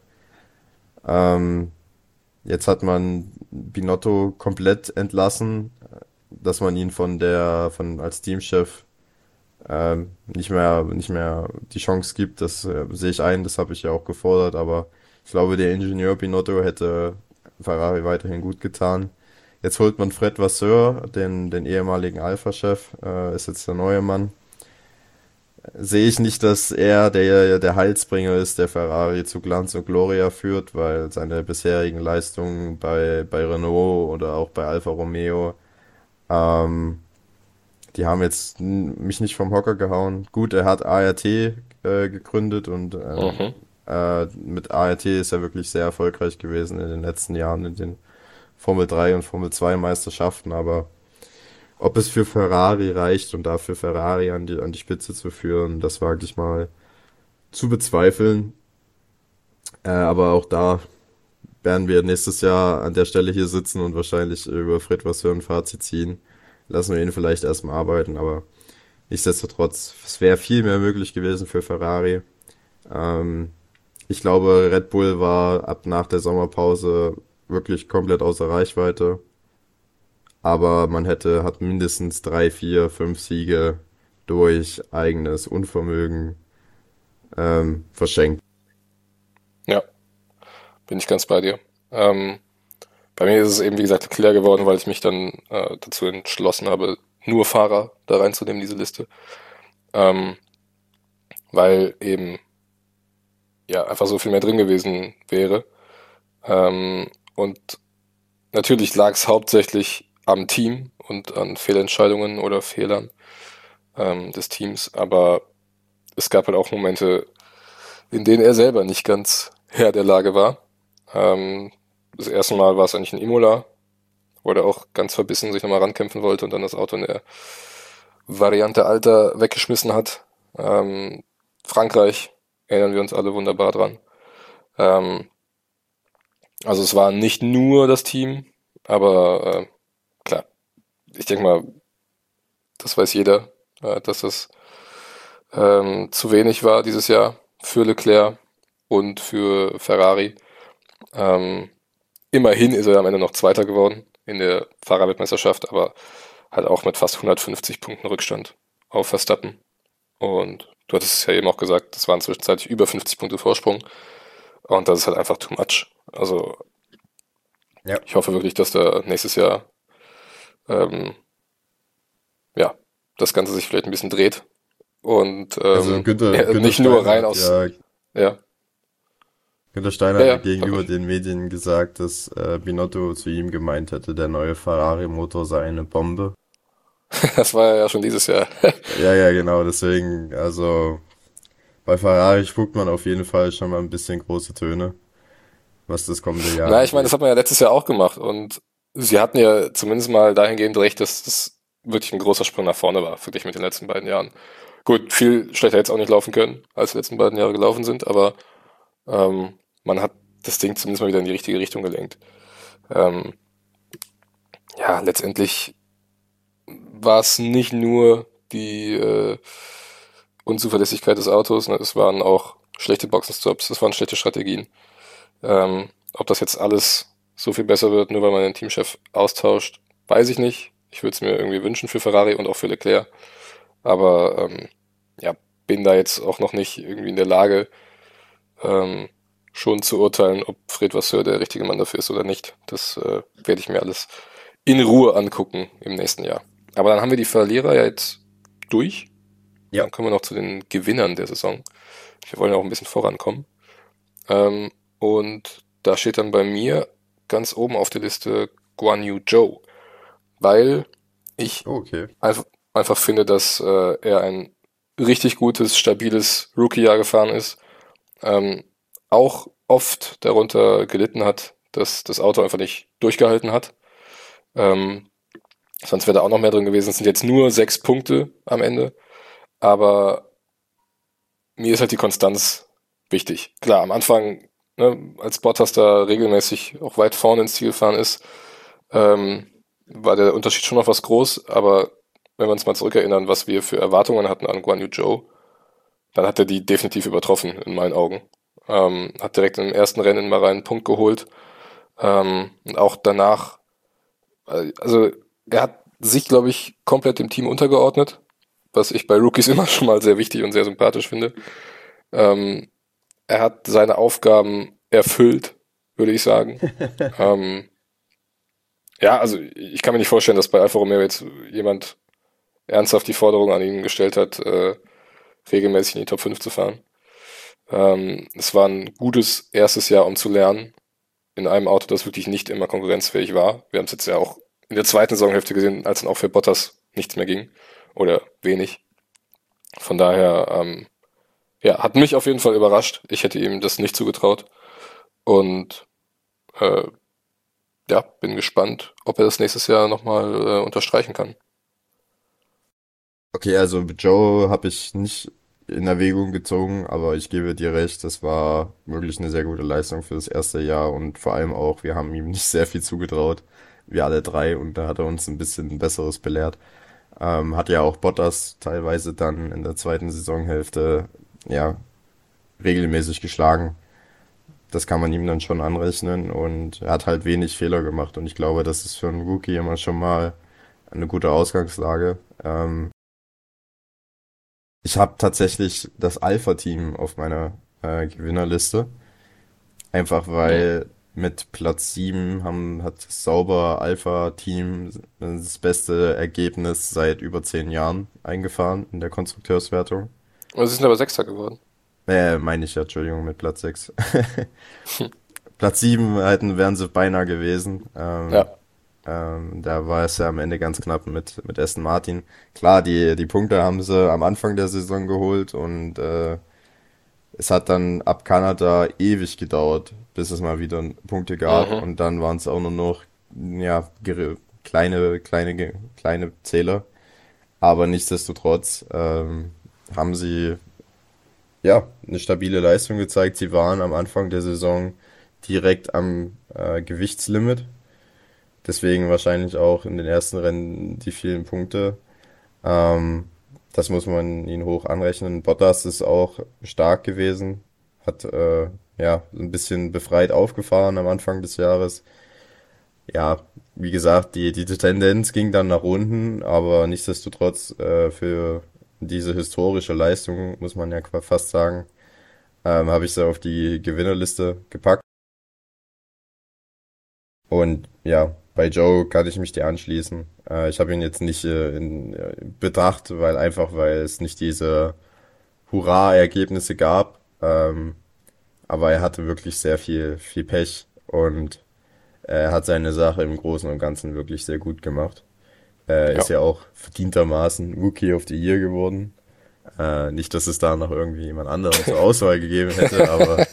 Ähm, Jetzt hat man Binotto komplett entlassen, dass man ihn von der, von als Teamchef ähm, nicht mehr, nicht mehr die Chance gibt. Das äh, sehe ich ein, das habe ich ja auch gefordert, aber ich glaube, der Ingenieur Binotto hätte Ferrari weiterhin gut getan. Jetzt holt man Fred Vasseur, den, den ehemaligen Alpha-Chef, äh, ist jetzt der neue Mann. Sehe ich nicht, dass er der, der Heilsbringer ist, der Ferrari zu Glanz und Gloria führt, weil seine bisherigen Leistungen bei, bei Renault oder auch bei Alfa Romeo, ähm, die haben jetzt n- mich nicht vom Hocker gehauen. Gut, er hat A R T äh, gegründet und ähm, Mhm. äh, mit A R T ist er wirklich sehr erfolgreich gewesen in den letzten Jahren in den Formel drei und Formel zwei Meisterschaften, aber ob es für Ferrari reicht und dafür Ferrari an die, an die Spitze zu führen, das wage ich mal zu bezweifeln. Äh, aber auch da werden wir nächstes Jahr an der Stelle hier sitzen und wahrscheinlich über Fred Vasseur ein Fazit ziehen. Lassen wir ihn vielleicht erstmal arbeiten, aber nichtsdestotrotz, es wäre viel mehr möglich gewesen für Ferrari. Ähm, Ich glaube, Red Bull war ab nach der Sommerpause wirklich komplett außer Reichweite. Aber man hätte, hat mindestens drei, vier, fünf Siege durch eigenes Unvermögen ähm, verschenkt. Ja, bin ich ganz bei dir. Ähm, bei mir ist es eben, wie gesagt, Leclerc geworden, weil ich mich dann äh, dazu entschlossen habe, nur Fahrer da reinzunehmen, diese Liste. Ähm, weil eben ja einfach so viel mehr drin gewesen wäre. Ähm, und natürlich lag es hauptsächlich am Team und an Fehlentscheidungen oder Fehlern ähm, des Teams, aber es gab halt auch Momente, in denen er selber nicht ganz Herr der Lage war. Ähm, das erste Mal war es eigentlich in Imola, wo er auch ganz verbissen sich nochmal rankämpfen wollte und dann das Auto in der Variante Alter weggeschmissen hat. Ähm, Frankreich, erinnern wir uns alle wunderbar dran. Ähm, also es war nicht nur das Team, aber äh, klar, ich denke mal, das weiß jeder, äh, dass das ähm, zu wenig war dieses Jahr für Leclerc und für Ferrari. Ähm, immerhin ist er am Ende noch Zweiter geworden in der Fahrerweltmeisterschaft, aber halt auch mit fast hundertfünfzig Punkten Rückstand auf Verstappen. Und du hattest es ja eben auch gesagt, das waren zwischenzeitlich über fünfzig Punkte Vorsprung. Und das ist halt einfach too much. Also Ja. ich hoffe wirklich, dass da nächstes Jahr ähm, ja das Ganze sich vielleicht ein bisschen dreht und Also ähm, Günther, ja, Günther nicht nur Steiner rein hat aus ja, ja Günther Steiner ja hat ja ja gegenüber den Medien gesagt, dass äh, Binotto zu ihm gemeint hätte, der neue Ferrari-Motor sei eine Bombe. das war ja schon dieses Jahr. Ja, ja, genau, deswegen, also bei Ferrari spuckt man auf jeden Fall schon mal ein bisschen große Töne, was das kommende Jahr Na, ich meine, das angeht. hat man ja letztes Jahr auch gemacht und sie hatten ja zumindest mal dahingehend recht, dass das wirklich ein großer Sprung nach vorne war, verglichen mit den letzten beiden Jahren. Gut, viel schlechter hätte es auch nicht laufen können, als die letzten beiden Jahre gelaufen sind, aber ähm, man hat das Ding zumindest mal wieder in die richtige Richtung gelenkt. Ähm, ja, letztendlich war es nicht nur die äh, Unzuverlässigkeit des Autos, ne? Es waren auch schlechte Boxenstops, es waren schlechte Strategien. Ähm, ob das jetzt alles so viel besser wird, nur weil man den Teamchef austauscht, weiß ich nicht. Ich würde es mir irgendwie wünschen für Ferrari und auch für Leclerc. Aber ähm, ja, bin da jetzt auch noch nicht irgendwie in der Lage, ähm, schon zu urteilen, ob Fred Vasseur der richtige Mann dafür ist oder nicht. Das äh, werde ich mir alles in Ruhe angucken im nächsten Jahr. Aber dann haben wir die Verlierer ja jetzt durch. Ja. Dann kommen wir noch zu den Gewinnern der Saison. Wir wollen ja auch ein bisschen vorankommen. Ähm, und da steht dann bei mir ganz oben auf der Liste Guan Yu Zhou, weil ich Oh, okay. einfach, einfach finde, dass äh, er ein richtig gutes, stabiles Rookie-Jahr gefahren ist. Ähm, auch oft darunter gelitten hat, dass das Auto einfach nicht durchgehalten hat. Ähm, sonst wäre da auch noch mehr drin gewesen. Es sind jetzt nur sechs Punkte am Ende, aber mir ist halt die Konstanz wichtig. Klar, am Anfang, ne, als Bottas da regelmäßig auch weit vorne ins Ziel gefahren ist, ähm, war der Unterschied schon noch was groß, aber wenn wir uns mal zurückerinnern, was wir für Erwartungen hatten an Guan Yu Zhou, dann hat er die definitiv übertroffen, in meinen Augen. Ähm, hat direkt im ersten Rennen mal einen Punkt geholt. Ähm, und auch danach, äh, also er hat sich, glaube ich, komplett dem Team untergeordnet, was ich bei Rookies immer schon mal sehr wichtig und sehr sympathisch finde. Ähm, er hat seine Aufgaben erfüllt, würde ich sagen. Ähm, ja, also ich kann mir nicht vorstellen, dass bei Alfa Romeo jetzt jemand ernsthaft die Forderung an ihn gestellt hat, äh, regelmäßig in die Top fünf zu fahren. Ähm, es war ein gutes erstes Jahr, um zu lernen, in einem Auto, das wirklich nicht immer konkurrenzfähig war. Wir haben es jetzt ja auch in der zweiten Saisonhälfte gesehen, als dann auch für Bottas nichts mehr ging oder wenig. Von daher, ähm, ja, hat mich auf jeden Fall überrascht. Ich hätte ihm das nicht zugetraut und äh, ja, bin gespannt, ob er das nächstes Jahr nochmal äh, unterstreichen kann. Okay, also Joe habe ich nicht in Erwägung gezogen, aber ich gebe dir recht, das war wirklich eine sehr gute Leistung für das erste Jahr und vor allem auch, wir haben ihm nicht sehr viel zugetraut, wir alle drei, und da hat er uns ein bisschen Besseres belehrt. Ähm, hat ja auch Bottas teilweise dann in der zweiten Saisonhälfte, ja, regelmäßig geschlagen. das kann man ihm dann schon anrechnen und er hat halt wenig Fehler gemacht und ich glaube, das ist für einen Rookie immer schon mal eine gute Ausgangslage. Ähm, ich habe tatsächlich das Alpha-Team auf meiner äh, Gewinnerliste, einfach Mhm. weil mit Platz sieben haben, hat das Sauber Alpha-Team das beste Ergebnis seit über zehn Jahren eingefahren in der Konstrukteurswertung. Und sie sind aber Sechster geworden. Äh, meine ich ja, Entschuldigung, mit Platz sechs. Platz sieben hätten, wären sie beinahe gewesen. Ähm, Ja. ähm, da war es ja am Ende ganz knapp mit, mit Aston Martin. Klar, die, die Punkte haben sie am Anfang der Saison geholt und äh, es hat dann ab Kanada ewig gedauert, bis es mal wieder Punkte gab Mhm. und dann waren es auch nur noch ja, gere- kleine, kleine, ge- kleine Zähler. Aber nichtsdestotrotz ähm, haben sie ja eine stabile Leistung gezeigt. Sie waren am Anfang der Saison direkt am äh, Gewichtslimit. Deswegen wahrscheinlich auch in den ersten Rennen die vielen Punkte. Ähm, Das muss man ihnen hoch anrechnen. Bottas ist auch stark gewesen, hat äh, ja so ein bisschen befreit aufgefahren am Anfang des Jahres. Ja, wie gesagt, die, die Tendenz ging dann nach unten, aber nichtsdestotrotz äh, für diese historische Leistung, muss man ja qua- fast sagen, ähm, habe ich sie auf die Gewinnerliste gepackt. Und ja, bei Joe kann ich mich dir anschließen. Äh, ich habe ihn jetzt nicht äh, in äh, Betracht, weil einfach, weil es nicht diese Hurra-Ergebnisse gab. Ähm, aber er hatte wirklich sehr viel, viel Pech und er hat seine Sache im Großen und Ganzen wirklich sehr gut gemacht. Er ist Ja. ja auch verdientermaßen Rookie of the Year geworden. Äh, nicht, dass es da noch irgendwie jemand anderen zur Auswahl gegeben hätte, aber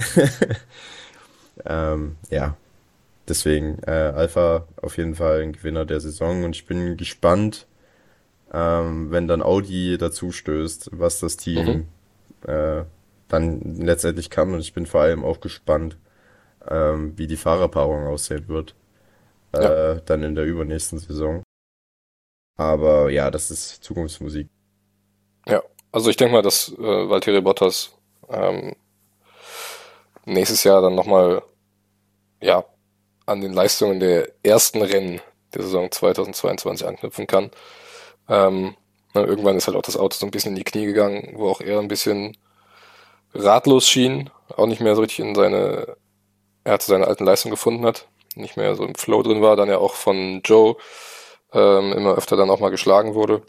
ähm, ja, deswegen äh, Alpha auf jeden Fall ein Gewinner der Saison und ich bin gespannt, ähm, wenn dann Audi dazu stößt, was das Mhm. Team äh, dann letztendlich kann. Und ich bin vor allem auch gespannt, ähm, wie die Fahrerpaarung aussehen wird, Ja. äh, dann in der übernächsten Saison. Aber ja, das ist Zukunftsmusik. Ja. Also ich denke mal, dass äh, Valtteri Bottas ähm, nächstes Jahr dann nochmal, ja, an den Leistungen der ersten Rennen der Saison zweitausendzweiundzwanzig anknüpfen kann. Ähm, na, irgendwann ist halt auch das Auto so ein bisschen in die Knie gegangen, wo auch er ein bisschen ratlos schien, auch nicht mehr so richtig in seine, er zu seiner alten Leistung gefunden hat, nicht mehr so im Flow drin war, dann ja auch von Joe ähm, immer öfter dann auch mal geschlagen wurde.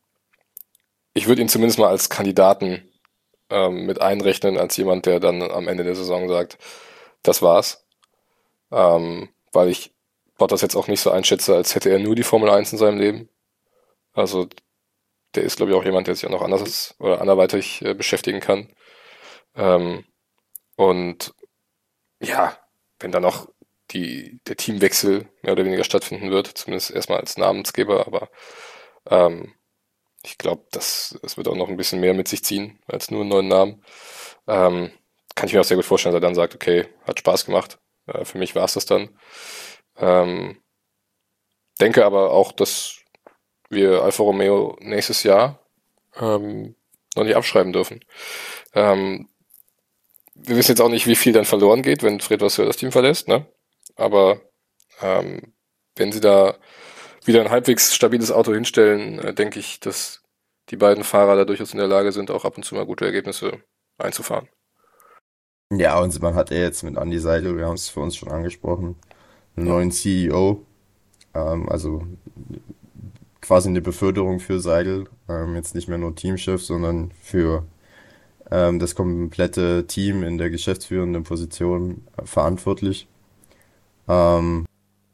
Ich würde ihn zumindest mal als Kandidaten ähm, mit einrechnen, als jemand, der dann am Ende der Saison sagt, das war's. Ähm, weil ich Bottas jetzt auch nicht so einschätze, als hätte er nur die Formel eins in seinem Leben. Also der ist, glaube ich, auch jemand, der sich auch noch anders oder anderweitig äh, beschäftigen kann. Ähm, und ja, wenn dann noch die, der Teamwechsel mehr oder weniger stattfinden wird, zumindest erstmal als Namensgeber, aber ähm, ich glaube, das, das wird auch noch ein bisschen mehr mit sich ziehen als nur einen neuen Namen. Ähm, Kann ich mir auch sehr gut vorstellen, dass er dann sagt, okay, hat Spaß gemacht. Äh, für mich war es das dann. Ähm, Denke aber auch, dass wir Alfa Romeo nächstes Jahr ähm, noch nicht abschreiben dürfen. Ähm, Wir wissen jetzt auch nicht, wie viel dann verloren geht, wenn Fred Vasseur das Team verlässt, ne? Aber ähm, wenn sie da wieder ein halbwegs stabiles Auto hinstellen, äh, denke ich, dass die beiden Fahrer da durchaus in der Lage sind, auch ab und zu mal gute Ergebnisse einzufahren. Ja, und man hat ja jetzt mit Andy Seidel, wir haben es für uns schon angesprochen, einen Ja. neuen C E O, ähm, also quasi eine Beförderung für Seidel, ähm, jetzt nicht mehr nur Teamchef, sondern für ähm, das komplette Team in der geschäftsführenden Position äh, verantwortlich. Ähm,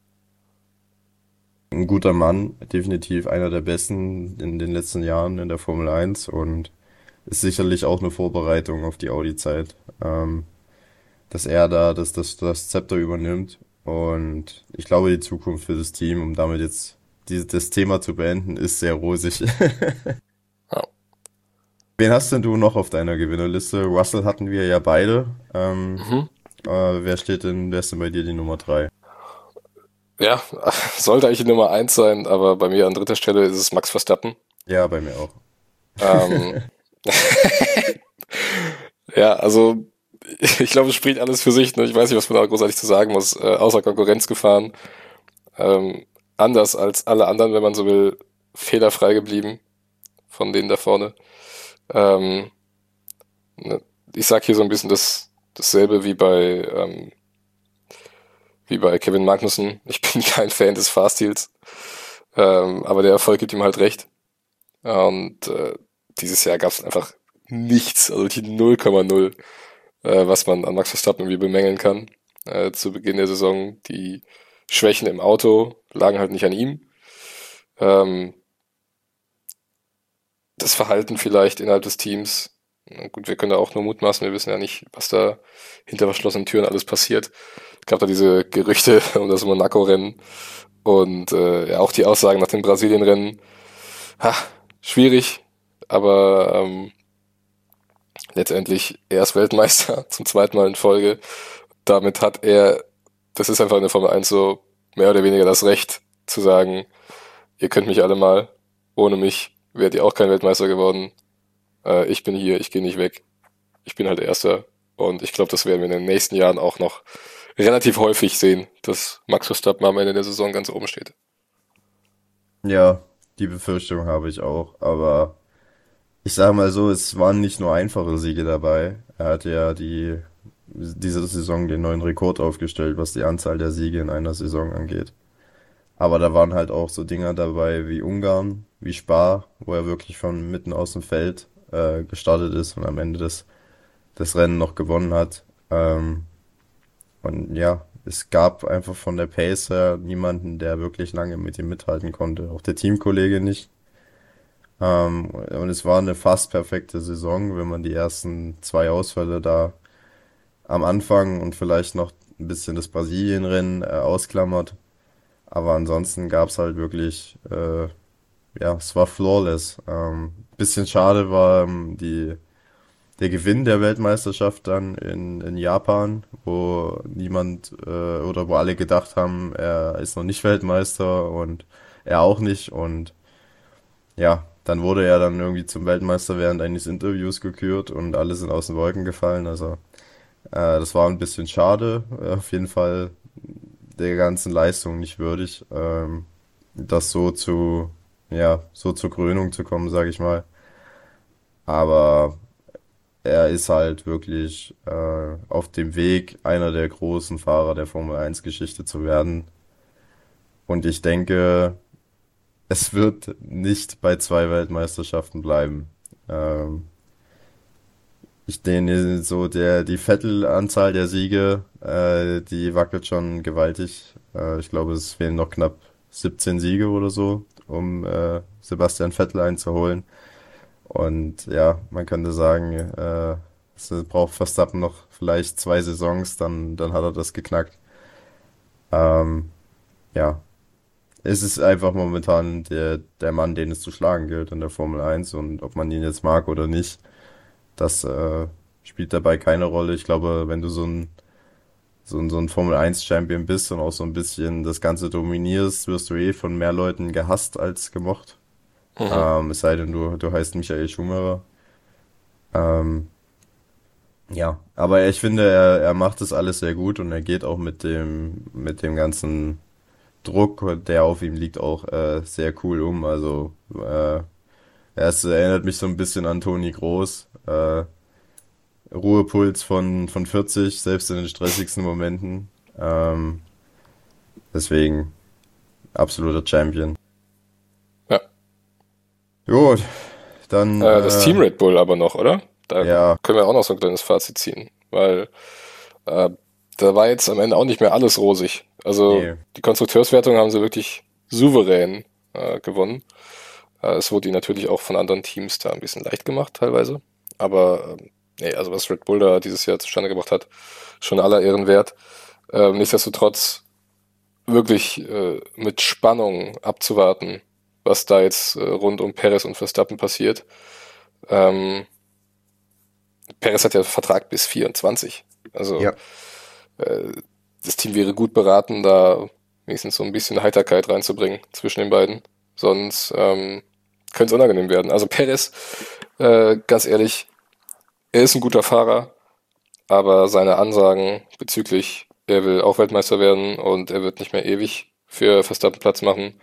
ein guter Mann, definitiv einer der besten in den letzten Jahren in der Formel eins und ist sicherlich auch eine Vorbereitung auf die Audi-Zeit, ähm, dass er da das, das, das Zepter übernimmt. Und ich glaube, die Zukunft für das Team, um damit jetzt dieses, das Thema zu beenden, ist sehr rosig. Ja. Wen hast denn du noch auf deiner Gewinnerliste? Russell hatten wir ja beide. Ähm, Mhm. äh, wer steht denn, wer ist denn bei dir die Nummer drei? Ja, sollte eigentlich die Nummer eins sein, aber bei mir an dritter Stelle ist es Max Verstappen. Ja, bei mir auch. Ähm, ja, also ich glaube, es spricht alles für sich. Ne? Ich weiß nicht, was man da großartig zu sagen muss. Äh, außer Konkurrenz gefahren. Ähm, anders als alle anderen, wenn man so will, fehlerfrei geblieben von denen da vorne. Ähm, ne, ich sag hier so ein bisschen das, dasselbe wie bei, ähm, wie bei Kevin Magnussen. Ich bin kein Fan des Fahrstils. Ähm, aber der Erfolg gibt ihm halt recht. Und äh, dieses Jahr gab es einfach nichts, also die null Komma null, äh, was man an Max Verstappen irgendwie bemängeln kann. Äh, zu Beginn der Saison, die Schwächen im Auto lagen halt nicht an ihm. Ähm, das Verhalten vielleicht innerhalb des Teams. Na gut, wir können da auch nur mutmaßen, wir wissen ja nicht, was da hinter verschlossenen Türen alles passiert. Es gab da diese Gerüchte um das Monaco-Rennen und äh, ja auch die Aussagen nach dem Brasilien-Rennen. Ha, schwierig, aber ähm, letztendlich er ist Weltmeister zum zweiten Mal in Folge. Damit hat er, das ist einfach in der Formel eins so, mehr oder weniger das Recht zu sagen, ihr könnt mich alle mal, ohne mich wärt ihr auch kein Weltmeister geworden. Äh, ich bin hier, ich gehe nicht weg. Ich bin halt Erster. Und ich glaube, das werden wir in den nächsten Jahren auch noch relativ häufig sehen, dass Max Verstappen am Ende der Saison ganz oben steht. Ja, die Befürchtung habe ich auch, aber ich sage mal so, es waren nicht nur einfache Siege dabei. Er hat ja die, diese Saison den neuen Rekord aufgestellt, was die Anzahl der Siege in einer Saison angeht. Aber da waren halt auch so Dinger dabei wie Ungarn, wie Spa, wo er wirklich von mitten aus dem Feld äh, gestartet ist und am Ende das, das Rennen noch gewonnen hat. Ähm, und ja, es gab einfach von der Pace her niemanden, der wirklich lange mit ihm mithalten konnte. Auch der Teamkollege nicht. Ähm, und es war eine fast perfekte Saison, wenn man die ersten zwei Ausfälle da am Anfang und vielleicht noch ein bisschen das Brasilienrennen äh, ausklammert. Aber ansonsten gab's halt wirklich, äh, ja, es war flawless. Ähm, bisschen schade war ähm, die, der Gewinn der Weltmeisterschaft dann in, in Japan, wo niemand äh, oder wo alle gedacht haben, er ist noch nicht Weltmeister und er auch nicht. Und ja, dann wurde er dann irgendwie zum Weltmeister während eines Interviews gekürt und alle sind aus den Wolken gefallen. Also äh, das war ein bisschen schade. Äh, auf jeden Fall der ganzen Leistung nicht würdig, ähm, das so zu, ja, so zur Krönung zu kommen, sage ich mal. Aber er ist halt wirklich äh, auf dem Weg, einer der großen Fahrer der Formel eins Geschichte zu werden. Und ich denke, es wird nicht bei zwei Weltmeisterschaften bleiben. Ähm, ich denke, so der, die Vettel-Anzahl der Siege, äh, die wackelt schon gewaltig. Äh, ich glaube, es fehlen noch knapp siebzehn Siege oder so, um äh, Sebastian Vettel einzuholen. Und ja, man könnte sagen, äh, es braucht Verstappen noch vielleicht zwei Saisons, dann, dann hat er das geknackt. Ähm, ja, es ist einfach momentan der, der Mann, den es zu schlagen gilt in der Formel eins und ob man ihn jetzt mag oder nicht, das äh, spielt dabei keine Rolle. Ich glaube, wenn du so ein, so ein, so ein Formel eins Champion bist und auch so ein bisschen das Ganze dominierst, wirst du eh von mehr Leuten gehasst als gemocht. Mhm. Ähm, es sei denn, du, du heißt Michael Schumacher. Ähm, ja, aber ich finde, er, er macht das alles sehr gut und er geht auch mit dem, mit dem ganzen Druck, der auf ihm liegt, auch äh, sehr cool um. Also, äh, er ist, erinnert mich so ein bisschen an Toni Kroos. Äh, Ruhepuls von, von vierzig, selbst in den stressigsten Momenten. Ähm, deswegen absoluter Champion. Ja. Gut, dann, Äh, das Team äh, Red Bull aber noch, oder? Da ja, können wir auch noch so ein kleines Fazit ziehen, weil äh, da war jetzt am Ende auch nicht mehr alles rosig. Also nee, die Konstrukteurswertung haben sie wirklich souverän äh, gewonnen. Äh, es wurde ihnen natürlich auch von anderen Teams da ein bisschen leicht gemacht teilweise. Aber ähm, nee, also was Red Bull da dieses Jahr zustande gebracht hat, schon aller Ehren wert. Ähm, nichtsdestotrotz wirklich äh, mit Spannung abzuwarten, was da jetzt äh, rund um Perez und Verstappen passiert. Ähm, Perez hat ja Vertrag bis vierundzwanzig. Also ja, äh, das Team wäre gut beraten, da wenigstens so ein bisschen Heiterkeit reinzubringen zwischen den beiden. Sonst ähm, könnte es unangenehm werden. Also Perez, äh, ganz ehrlich, er ist ein guter Fahrer, aber seine Ansagen bezüglich, er will auch Weltmeister werden und er wird nicht mehr ewig für Verstappen Platz machen,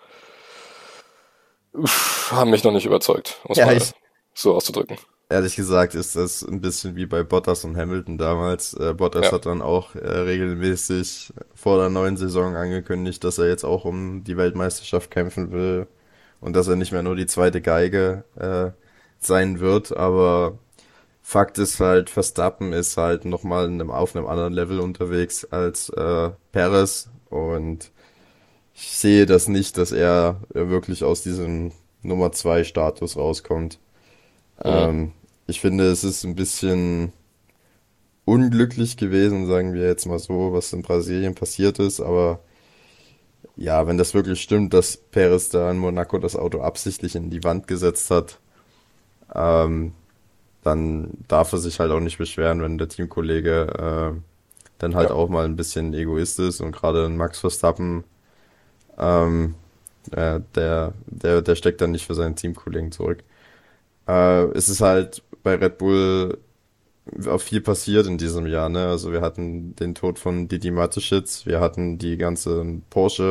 uff, haben mich noch nicht überzeugt, um es Ja, mal ich, so auszudrücken. ehrlich gesagt ist das ein bisschen wie bei Bottas und Hamilton damals. Äh, Bottas Ja, hat dann auch äh, regelmäßig vor der neuen Saison angekündigt, dass er jetzt auch um die Weltmeisterschaft kämpfen will und dass er nicht mehr nur die zweite Geige äh, sein wird. Aber Fakt ist halt, Verstappen ist halt nochmal in einem, auf einem anderen Level unterwegs als äh, Perez und ich sehe das nicht, dass er äh, wirklich aus diesem Nummer zwei Status rauskommt. mhm. Ähm, Ich finde, es ist ein bisschen unglücklich gewesen, sagen wir jetzt mal so, was in Brasilien passiert ist. Aber ja, wenn das wirklich stimmt, dass Perez da in Monaco das Auto absichtlich in die Wand gesetzt hat, ähm, dann darf er sich halt auch nicht beschweren, wenn der Teamkollege äh, dann halt Ja, auch mal ein bisschen Egoist ist. Und gerade ein Max Verstappen, ähm, äh, der, der, der steckt dann nicht für seinen Teamkollegen zurück. Äh, es ist halt bei Red Bull auch viel passiert in diesem Jahr, ne? Also wir hatten den Tod von Didi Mateschitz, wir hatten die ganzen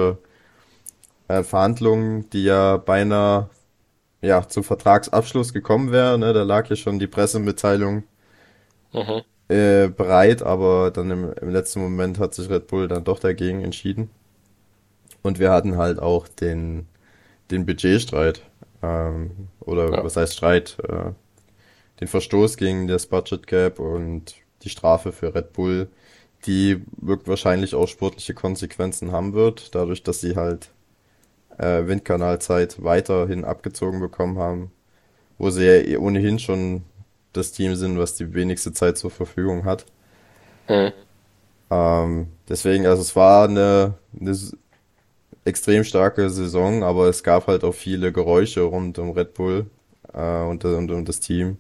Porsche-Verhandlungen, die ja beinahe ja zum Vertragsabschluss gekommen wären, ne? Da lag ja schon die Pressemitteilung mhm. äh, bereit, aber dann im, im letzten Moment hat sich Red Bull dann doch dagegen entschieden. Und wir hatten halt auch den den Budgetstreit, ähm, oder Ja, was heißt Streit, äh, den Verstoß gegen das Budget Gap und die Strafe für Red Bull, die wirkt wahrscheinlich auch sportliche Konsequenzen haben wird, dadurch, dass sie halt äh, Windkanalzeit weiterhin abgezogen bekommen haben, wo sie ja eh ohnehin schon das Team sind, was die wenigste Zeit zur Verfügung hat. mhm. Ähm, deswegen, also es war eine, eine s- extrem starke Saison, aber es gab halt auch viele Geräusche rund um Red Bull äh, und, und um das Team.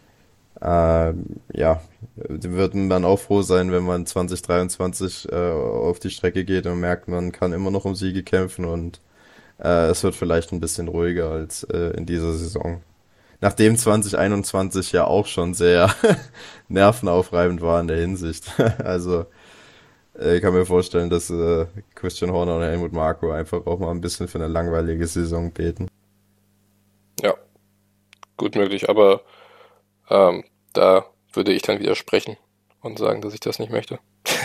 Ähm, ja, die würden dann auch froh sein, wenn man zwanzig dreiundzwanzig äh, auf die Strecke geht und merkt, man kann immer noch um Siege kämpfen und äh, es wird vielleicht ein bisschen ruhiger als äh, in dieser Saison. Nachdem zwanzig einundzwanzig ja auch schon sehr nervenaufreibend war in der Hinsicht. Also äh, ich kann mir vorstellen, dass äh, Christian Horner und Helmut Marko einfach auch mal ein bisschen für eine langweilige Saison beten. Ja, gut möglich, aber ähm, da würde ich dann widersprechen und sagen, dass ich das nicht möchte.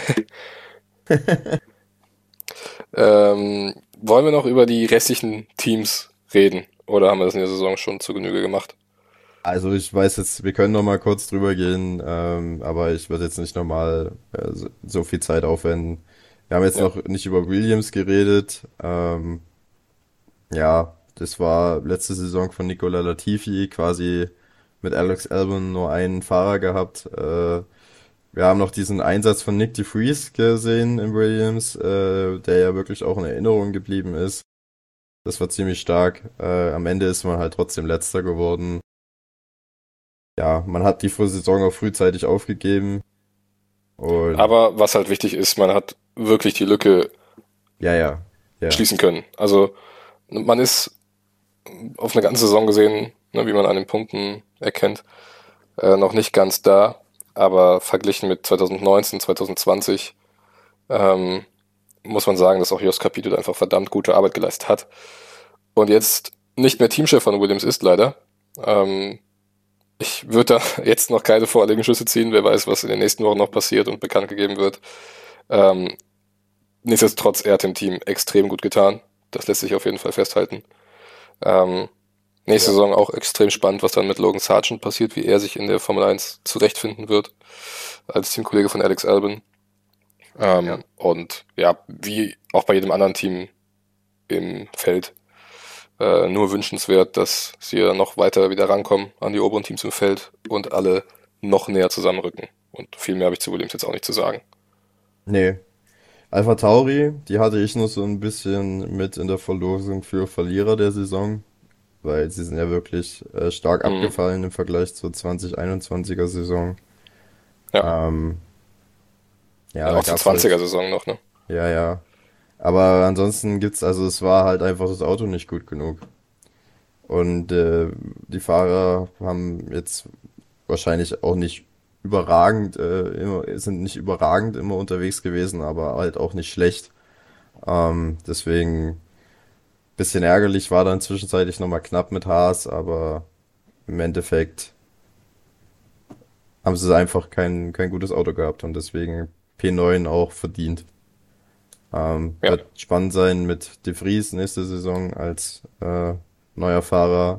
Ähm, wollen wir noch über die restlichen Teams reden? Oder haben wir das in der Saison schon zu Genüge gemacht? Also ich weiß jetzt, wir können noch mal kurz drüber gehen, ähm, aber ich würde jetzt nicht nochmal äh, so, so viel Zeit aufwenden. Wir haben jetzt Ja, noch nicht über Williams geredet. Ähm, ja, das war letzte Saison von Nicola Latifi quasi mit Alex Albon nur einen Fahrer gehabt. Äh, wir haben noch diesen Einsatz von Nick de Vries gesehen in Williams, äh, der ja wirklich auch in Erinnerung geblieben ist. Das war ziemlich stark. Äh, am Ende ist man halt trotzdem Letzter geworden. Ja, man hat die Saison auch frühzeitig aufgegeben und aber was halt wichtig ist, man hat wirklich die Lücke ja, ja, ja, schließen können. Also man ist auf eine ganze Saison gesehen, ne, wie man an den Punkten erkennt, äh, noch nicht ganz da, aber verglichen mit zwanzig neunzehn, zwanzig zwanzig ähm, muss man sagen, dass auch Jos Capito einfach verdammt gute Arbeit geleistet hat und jetzt nicht mehr Teamchef von Williams ist, leider. Ähm, ich würde da jetzt noch keine vorherigen Schlüsse ziehen, wer weiß, was in den nächsten Wochen noch passiert und bekannt gegeben wird. Ähm, nichtsdestotrotz, er hat dem Team extrem gut getan. Das lässt sich auf jeden Fall festhalten. Ähm, nächste ja, Saison auch extrem spannend, was dann mit Logan Sargent passiert, wie er sich in der Formel eins zurechtfinden wird, als Teamkollege von Alex Albon. ja. Ähm, und ja, wie auch bei jedem anderen Team im Feld, äh, nur wünschenswert, dass sie ja noch weiter wieder rankommen an die oberen Teams im Feld und alle noch näher zusammenrücken. Und viel mehr habe ich zu Williams jetzt auch nicht zu sagen. Nee. Alpha Tauri, die hatte ich noch so ein bisschen mit in der Verlosung für Verlierer der Saison, weil sie sind ja wirklich äh, stark Mhm. abgefallen im Vergleich zur zwanzig einundzwanziger Saison. Ja, Ähm, ja, ja, da auch zur gab's halt, zwanziger-Saison noch, ne? ja, ja. Aber ansonsten gibt's, also es war halt einfach das Auto nicht gut genug. Und äh, die Fahrer haben jetzt wahrscheinlich auch nicht überragend, äh, immer, sind nicht überragend immer unterwegs gewesen, aber halt auch nicht schlecht. Ähm, deswegen bisschen ärgerlich war dann zwischenzeitlich nochmal knapp mit Haas, aber im Endeffekt haben sie einfach kein, kein gutes Auto gehabt und deswegen P neun auch verdient. Ähm, Ja, wird spannend sein mit De Vries nächste Saison als äh, neuer Fahrer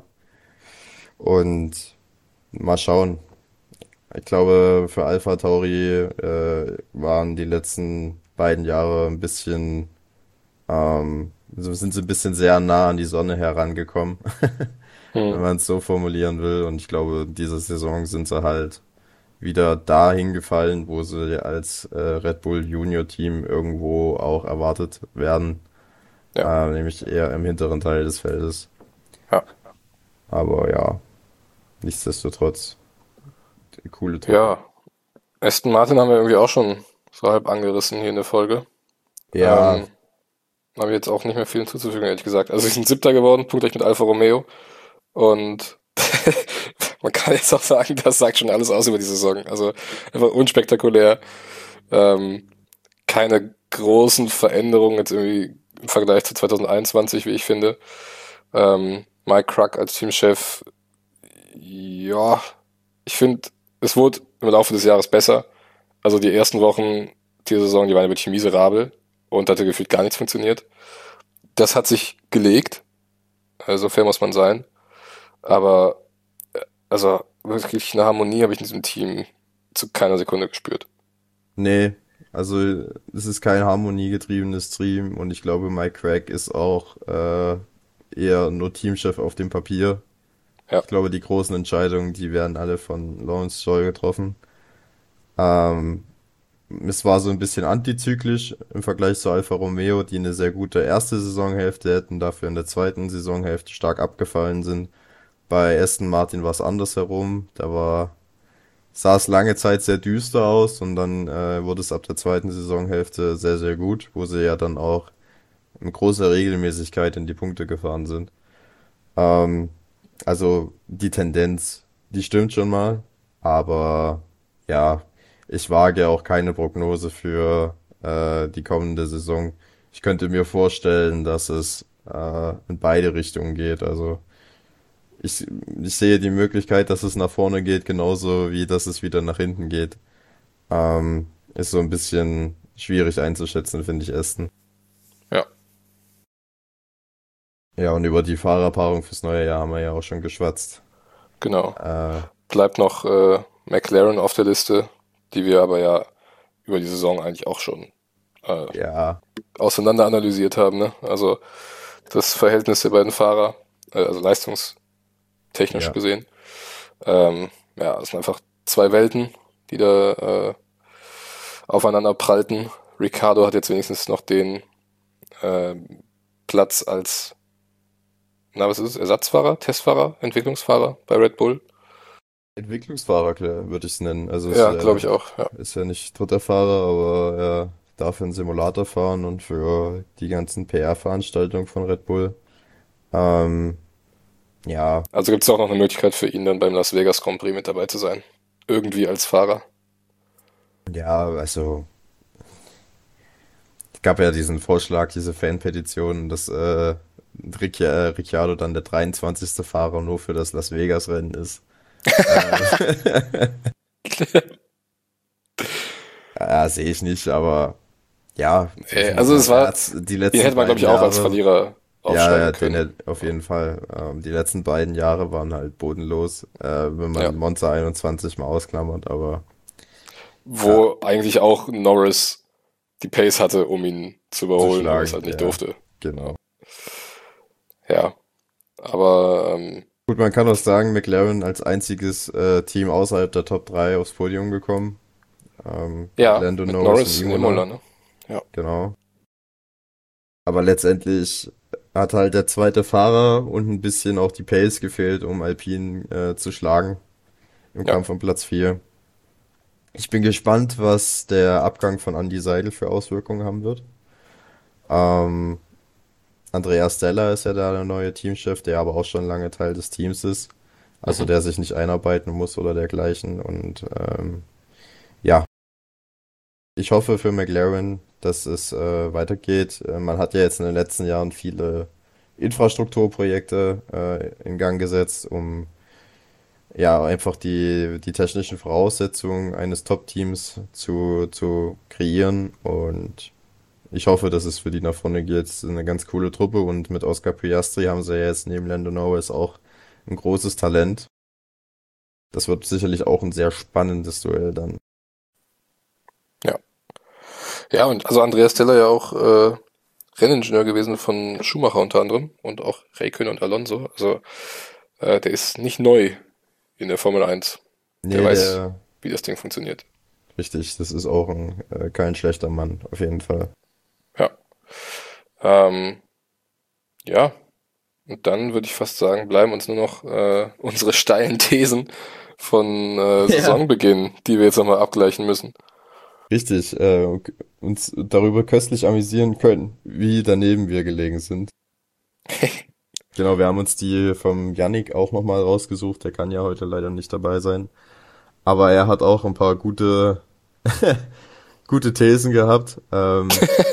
und mal schauen. Ich glaube, für Alpha Tauri äh, waren die letzten beiden Jahre ein bisschen, ähm, so sind sie ein bisschen sehr nah an die Sonne herangekommen, wenn hm, man es so formulieren will. Und ich glaube, diese Saison sind sie halt wieder dahin gefallen, wo sie als äh, Red Bull Junior Team irgendwo auch erwartet werden, ja, äh, nämlich eher im hinteren Teil des Feldes. ja. Aber ja, nichtsdestotrotz, eine coole Truppe. Ja, Aston Martin haben wir irgendwie auch schon so halb angerissen hier in der Folge. Ja, Ähm, habe ich jetzt auch nicht mehr viel hinzuzufügen, ehrlich gesagt. Also sie sind Siebter geworden, punktgleich mit Alfa Romeo. Und man kann jetzt auch sagen, das sagt schon alles aus über die Saison. Also einfach unspektakulär. Ähm, keine großen Veränderungen jetzt irgendwie im Vergleich zu zwanzig einundzwanzig, wie ich finde. Ähm, Mike Crack als Teamchef, ja, ich finde, es wurde im Laufe des Jahres besser. Also die ersten Wochen dieser Saison, die waren ja wirklich miserabel und hatte gefühlt gar nichts funktioniert. Das hat sich gelegt, also fair muss man sein. Aber also wirklich eine Harmonie habe ich in diesem Team zu keiner Sekunde gespürt. nee, also es ist kein harmoniegetriebenes Team und ich glaube, Mike Crack ist auch äh, eher nur Teamchef auf dem Papier. Ja, Ich glaube, die großen Entscheidungen, die werden alle von Lawrence Stroll getroffen. Ähm, Es war so ein bisschen antizyklisch im Vergleich zu Alfa Romeo, die eine sehr gute erste Saisonhälfte hätten, dafür in der zweiten Saisonhälfte stark abgefallen sind. Bei Aston Martin war es andersherum. Da war, sah es lange Zeit sehr düster aus und dann äh, wurde es ab der zweiten Saisonhälfte sehr, sehr gut, wo sie ja dann auch in großer Regelmäßigkeit in die Punkte gefahren sind. Ähm, also die Tendenz, die stimmt schon mal, aber ja, ich wage auch keine Prognose für äh, die kommende Saison. Ich könnte mir vorstellen, dass es äh, in beide Richtungen geht. Also ich, ich sehe die Möglichkeit, dass es nach vorne geht, genauso wie dass es wieder nach hinten geht. Ähm, ist so ein bisschen schwierig einzuschätzen, finde ich, Aston. ja, Ja, und über die Fahrerpaarung fürs neue Jahr haben wir ja auch schon geschwatzt. genau. Äh, Bleibt noch äh, McLaren auf der Liste, die wir aber ja über die Saison eigentlich auch schon äh, ja, auseinander analysiert haben. Ne? Also das Verhältnis der beiden Fahrer, äh, also leistungstechnisch ja. gesehen. Ähm, ja, es sind einfach zwei Welten, die da äh, aufeinander prallten. Ricardo hat jetzt wenigstens noch den äh, Platz als, na was ist es, Ersatzfahrer, Testfahrer, Entwicklungsfahrer bei Red Bull. Entwicklungsfahrer, klar, würde ich es nennen. Also es Ja, glaube äh, ich auch, ja. ist ja nicht dritter Fahrer, aber er darf einen Simulator fahren und für die ganzen P R-Veranstaltungen von Red Bull. Ähm, ja, Also gibt es auch noch eine Möglichkeit für ihn dann beim Las Vegas Grand Prix mit dabei zu sein. Irgendwie als Fahrer. ja, also es gab ja diesen Vorschlag, diese Fanpetition, dass äh, Ricci- äh, Ricciardo dann der dreiundzwanzigste. Fahrer nur für das Las Vegas-Rennen ist. Äh, ja, sehe ich nicht, aber ja, Äh, ich also meine, es er war, hat's die ihn letzten hätte man glaube beiden ich auch als Jahre. Verlierer Ja, ja, aufschreiben den können. hätt- auf jeden Fall. Ähm, die letzten beiden Jahre waren halt bodenlos, äh, wenn Ja. man Monza einundzwanzig mal ausklammert, aber ja, Wo eigentlich auch Norris die Pace hatte, um ihn zu zu überholen, aber es schlagen, halt nicht ja, durfte. Ja. genau. Ja. Aber ähm, Gut, man kann auch sagen, McLaren als einziges äh, Team außerhalb der Top drei aufs Podium gekommen, ähm, mit ja, Lando mit Norris und Norris in Imola, Imola, ne? Ja. genau. Aber letztendlich hat halt der zweite Fahrer und ein bisschen auch die Pace gefehlt, um Alpine äh, zu schlagen im Ja. Kampf um Platz vier. Ich bin gespannt, was der Abgang von Andy Seidel für Auswirkungen haben wird. Ähm, Andreas Stella ist ja da der neue Teamchef, der aber auch schon lange Teil des Teams ist. Also Mhm. der sich nicht einarbeiten muss oder dergleichen. Und ähm, ja, ich hoffe für McLaren, dass es äh, weitergeht. Äh, man hat ja jetzt in den letzten Jahren viele Infrastrukturprojekte äh, in Gang gesetzt, um ja einfach die, die technischen Voraussetzungen eines Top-Teams zu, zu kreieren. Und ich hoffe, dass es für die nach vorne geht. Es ist eine ganz coole Truppe und mit Oscar Piastri haben sie ja jetzt neben Lando Norris auch ein großes Talent. Das wird sicherlich auch ein sehr spannendes Duell dann. Ja. Ja, und also Andreas Steller ja auch äh, Renningenieur gewesen von Schumacher unter anderem und auch Räikkönen und Alonso. Also äh, der ist nicht neu in der Formel eins. Der Nee, weiß, der, wie das Ding funktioniert. richtig, das ist auch ein, äh, kein schlechter Mann, auf jeden Fall. Ja. Ähm, ja, und dann würde ich fast sagen, bleiben uns nur noch äh, unsere steilen Thesen von äh, Ja. Saisonbeginn, die wir jetzt nochmal abgleichen müssen. Richtig, äh, und uns darüber köstlich amüsieren können, wie daneben wir gelegen sind. Genau, wir haben uns die vom Yannick auch nochmal rausgesucht, der kann ja heute leider nicht dabei sein. Aber er hat auch ein paar gute, gute Thesen gehabt. Ähm,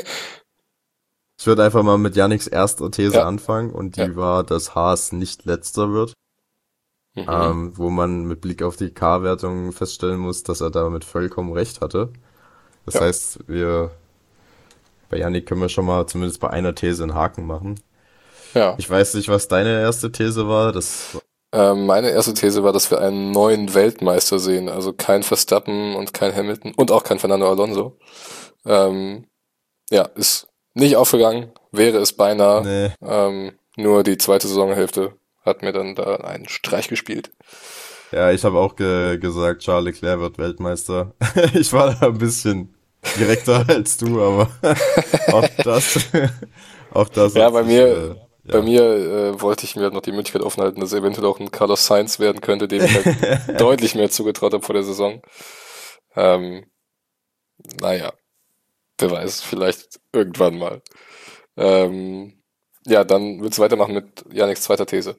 ich würde einfach mal mit Yannicks erster These Ja, anfangen und die ja. war, dass Haas nicht letzter wird. Mhm. Ähm, wo man mit Blick auf die K-Wertung feststellen muss, dass er damit vollkommen recht hatte. Das Ja. heißt, wir bei Yannick können wir schon mal zumindest bei einer These einen Haken machen. Ja. Ich weiß nicht, was deine erste These war. Das Ähm, meine erste These war, dass wir einen neuen Weltmeister sehen. Also kein Verstappen und kein Hamilton und auch kein Fernando Alonso. Ähm, ja, ist nicht aufgegangen, wäre es beinahe. nee, Ähm, nur die zweite Saisonhälfte hat mir dann da einen Streich gespielt. ja, ich habe auch ge gesagt, Charles Leclerc wird Weltmeister. Ich war da ein bisschen direkter als du, aber auch das, auch das Ja, hat bei sich, mir, äh, bei ja. mir äh, wollte ich mir noch die Möglichkeit offen halten, dass eventuell auch ein Carlos Sainz werden könnte, dem ich halt deutlich mehr zugetraut habe vor der Saison. Ähm, naja, wer weiß, vielleicht irgendwann mal. Ähm, ja, dann willst du weitermachen mit Yannicks zweiter These.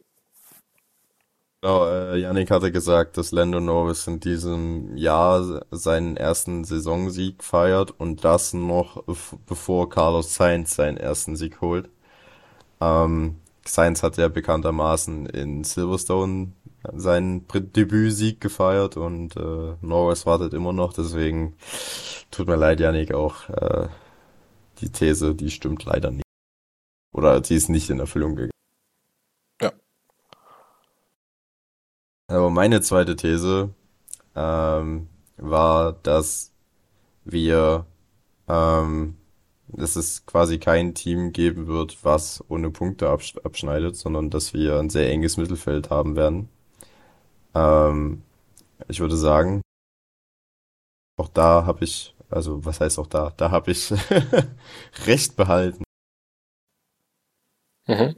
Genau, äh, Yannick hatte gesagt, dass Lando Norris in diesem Jahr seinen ersten Saisonsieg feiert und das noch f- bevor Carlos Sainz seinen ersten Sieg holt. Ähm, Sainz hat ja bekanntermaßen in Silverstone seinen Pr- Debütsieg gefeiert und äh, Norris wartet immer noch, deswegen tut mir leid, Yannick, auch äh, die These, die stimmt leider nicht. Oder die ist nicht in Erfüllung gegangen. Ja. Aber meine zweite These ähm, war, dass wir, ähm, dass es quasi kein Team geben wird, was ohne Punkte absch abschneidet, sondern dass wir ein sehr enges Mittelfeld haben werden. Ähm, ich würde sagen, auch da habe ich, also was heißt auch da? Da habe ich recht behalten. Mhm.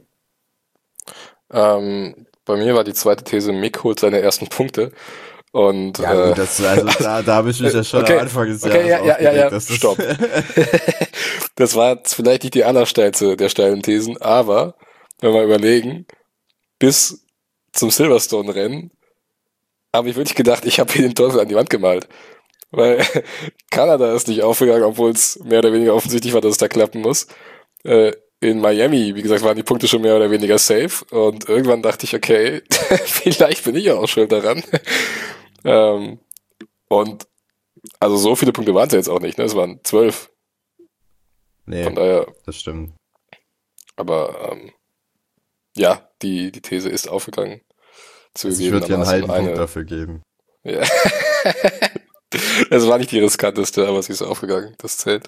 Ähm, bei mir war die zweite These, Mick holt seine ersten Punkte. Und Ja äh, gut, das, also da, da habe ich mich ja schon am okay, Anfang des okay, ja, Jahres ja, ja, aufgeregt, ja, dass das stopp. Das war jetzt vielleicht nicht die allersteilste der steilen Thesen, aber wenn wir überlegen, bis zum Silverstone-Rennen habe ich wirklich gedacht, ich habe hier den Teufel an die Wand gemalt. Weil Kanada ist nicht aufgegangen, obwohl es mehr oder weniger offensichtlich war, dass es da klappen muss. Äh, in Miami, wie gesagt, waren die Punkte schon mehr oder weniger safe. Und irgendwann dachte ich, okay, vielleicht bin ich ja auch schuld daran. ähm, und also so viele Punkte waren es ja jetzt auch nicht, ne? Es waren zwölf. Nee, Von daher, das stimmt. aber ähm, ja, die, die These ist aufgegangen. Also ich würde dir einen halben Zugegebenermaßen Punkt eine. dafür geben. Ja. Es war nicht die riskanteste, aber sie ist aufgegangen. Das zählt.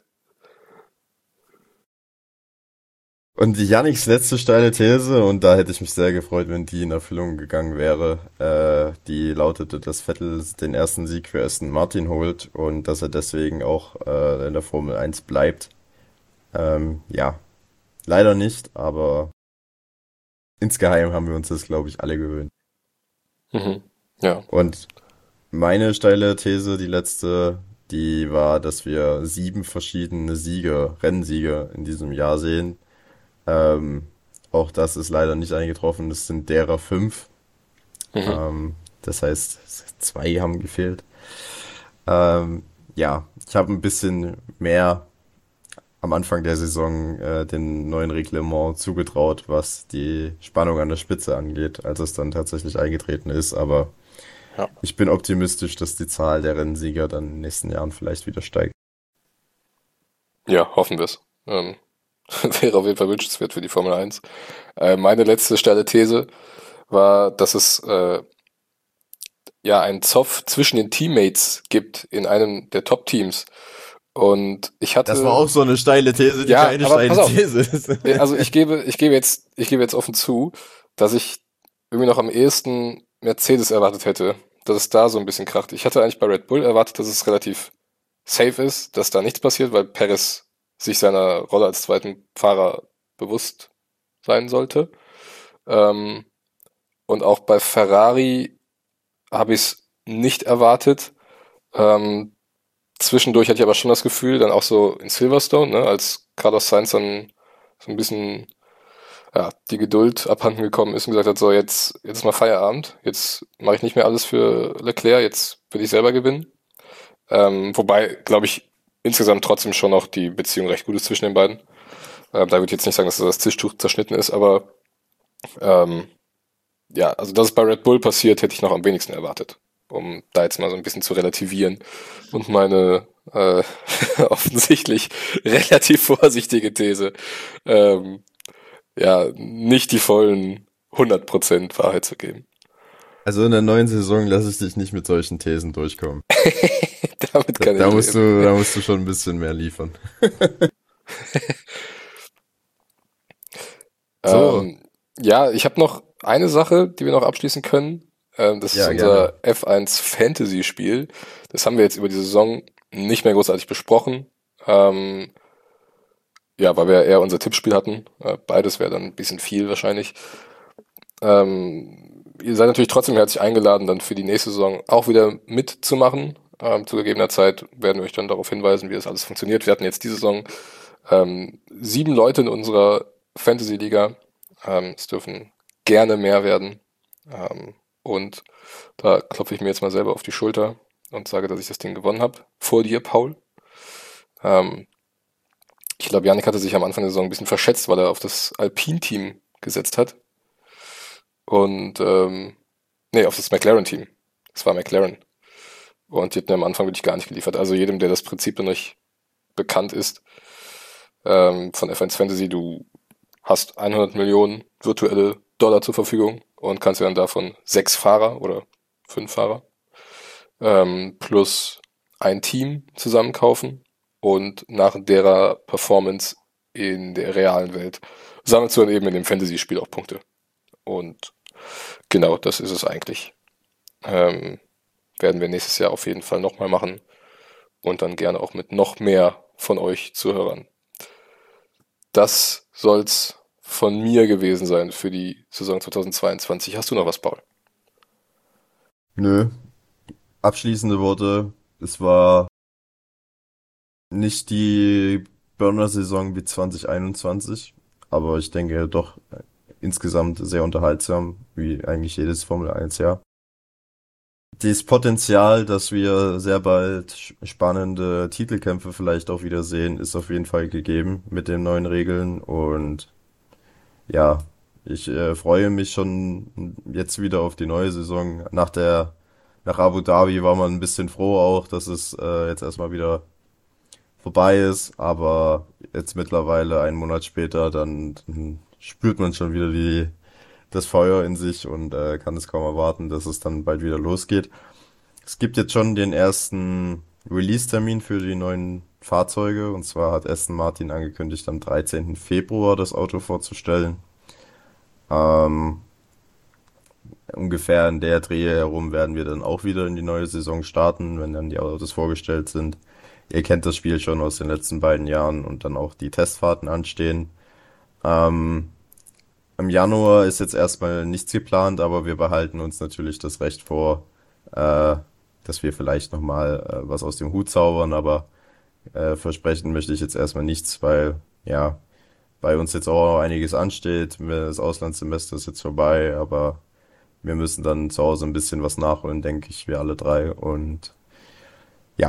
Und die Yannicks letzte steile These, und da hätte ich mich sehr gefreut, wenn die in Erfüllung gegangen wäre, äh, die lautete, dass Vettel den ersten Sieg für Aston Martin holt und dass er deswegen auch äh, in der Formel eins bleibt. Ähm, ja, leider nicht, aber insgeheim haben wir uns das, glaube ich, alle gewöhnt. Mhm. Ja. Und meine steile These, die letzte, die war, dass wir sieben verschiedene Siege, Rennsiege in diesem Jahr sehen. Ähm, auch das ist leider nicht eingetroffen. Das sind derer fünf. Mhm. Ähm, das heißt, zwei haben gefehlt. Ähm, ja, ich habe ein bisschen mehr am Anfang der Saison äh, den neuen Reglement zugetraut, was die Spannung an der Spitze angeht, als es dann tatsächlich eingetreten ist. Aber Ja, ich bin optimistisch, dass die Zahl der Rennsieger dann in den nächsten Jahren vielleicht wieder steigt. ja, hoffen wir es. Ähm, wäre auf jeden Fall wünschenswert für die Formel eins. Äh, meine letzte steile These war, dass es äh, ja einen Zoff zwischen den Teammates gibt in einem der Top-Teams. Und ich Das war hatte, auch so eine steile These, die ja, keine aber steile pass auf, These ist. äh, also ich gebe, ich gebe jetzt, ich gebe jetzt offen zu, dass ich irgendwie noch am ehesten Mercedes erwartet hätte, dass es da so ein bisschen kracht. Ich hatte eigentlich bei Red Bull erwartet, dass es relativ safe ist, dass da nichts passiert, weil Perez sich seiner Rolle als zweiten Fahrer bewusst sein sollte. Ähm, und auch bei Ferrari habe ich es nicht erwartet. Ähm, Zwischendurch hatte ich aber schon das Gefühl, dann auch so in Silverstone, ne, als Carlos Sainz dann so ein bisschen ja, die Geduld abhanden gekommen ist und gesagt hat, so jetzt, jetzt ist mal Feierabend, jetzt mache ich nicht mehr alles für Leclerc, jetzt will ich selber gewinnen. Ähm, wobei, glaube ich, insgesamt trotzdem schon noch die Beziehung recht gut ist zwischen den beiden. Ähm, da würde ich jetzt nicht sagen, dass das Tischtuch zerschnitten ist, aber ähm, ja, also dass es bei Red Bull passiert, hätte ich noch am wenigsten erwartet, um da jetzt mal so ein bisschen zu relativieren und meine äh, offensichtlich relativ vorsichtige These ähm, ja, nicht die vollen hundert Prozent Wahrheit zu geben. Also in der neuen Saison lasse ich dich nicht mit solchen Thesen durchkommen. Damit Da, kann ich da musst leben. du, da musst du schon ein bisschen mehr liefern. So, Ähm, ja, ich habe noch eine Sache, die wir noch abschließen können. Ähm, das ist ja, gerne. unser F eins Fantasy-Spiel. Das haben wir jetzt über die Saison nicht mehr großartig besprochen. Ähm, ja, weil wir eher unser Tippspiel hatten. Äh, beides wäre dann ein bisschen viel wahrscheinlich. Ähm, ihr seid natürlich trotzdem herzlich eingeladen, dann für die nächste Saison auch wieder mitzumachen. Ähm, zu gegebener Zeit werden wir euch dann darauf hinweisen, wie das alles funktioniert. Wir hatten jetzt diese Saison ähm, sieben Leute in unserer Fantasy-Liga. Ähm, es dürfen gerne mehr werden. Ähm, und da klopfe ich mir jetzt mal selber auf die Schulter und sage, dass ich das Ding gewonnen habe. Vor dir, Paul. Ähm, ich glaube, Yannick hatte sich am Anfang der Saison ein bisschen verschätzt, weil er auf das Alpine-Team gesetzt hat. Und, ähm, nee, auf das McLaren-Team. Es war McLaren. Und die hatten am Anfang wirklich gar nicht geliefert. Also jedem, der das Prinzip noch nicht bekannt ist, ähm, von F eins Fantasy, du hast hundert Millionen virtuelle Dollar zur Verfügung und kannst dir dann davon sechs Fahrer oder fünf Fahrer ähm, plus ein Team zusammenkaufen und nach derer Performance in der realen Welt sammelst du dann eben in dem Fantasy-Spiel auch Punkte. Und genau, das ist es eigentlich. Ähm, werden wir nächstes Jahr auf jeden Fall nochmal machen und dann gerne auch mit noch mehr von euch Zuhörern. Das soll's von mir gewesen sein für die Saison zweitausendzweiundzwanzig. Hast du noch was, Paul? Nö, abschließende Worte. Es war nicht die Burner-Saison wie zwanzig einundzwanzig, aber ich denke doch äh, insgesamt sehr unterhaltsam, wie eigentlich jedes Formel eins Jahr. Das Potenzial, dass wir sehr bald sch- spannende Titelkämpfe vielleicht auch wieder sehen, ist auf jeden Fall gegeben mit den neuen Regeln. Und ja, ich äh, freue mich schon jetzt wieder auf die neue Saison. Nach der, nach Abu Dhabi war man ein bisschen froh auch, dass es äh, jetzt erstmal wieder vorbei ist. Aber jetzt mittlerweile, einen Monat später, dann, dann spürt man schon wieder die, das Feuer in sich und äh, kann es kaum erwarten, dass es dann bald wieder losgeht. Es gibt jetzt schon den ersten Release-Termin für die neuen Fahrzeuge. Und zwar hat Aston Martin angekündigt, am dreizehnten Februar das Auto vorzustellen. Ähm, ungefähr in der Drehe herum werden wir dann auch wieder in die neue Saison starten, wenn dann die Autos vorgestellt sind. Ihr kennt das Spiel schon aus den letzten beiden Jahren und dann auch die Testfahrten anstehen. Ähm, Im Januar ist jetzt erstmal nichts geplant, aber wir behalten uns natürlich das Recht vor, äh, dass wir vielleicht nochmal äh, was aus dem Hut zaubern, aber äh, versprechen möchte ich jetzt erstmal nichts, weil ja, bei uns jetzt auch einiges ansteht. Das Auslandssemester ist jetzt vorbei, aber wir müssen dann zu Hause ein bisschen was nachholen, denke ich, wir alle drei. Und ja,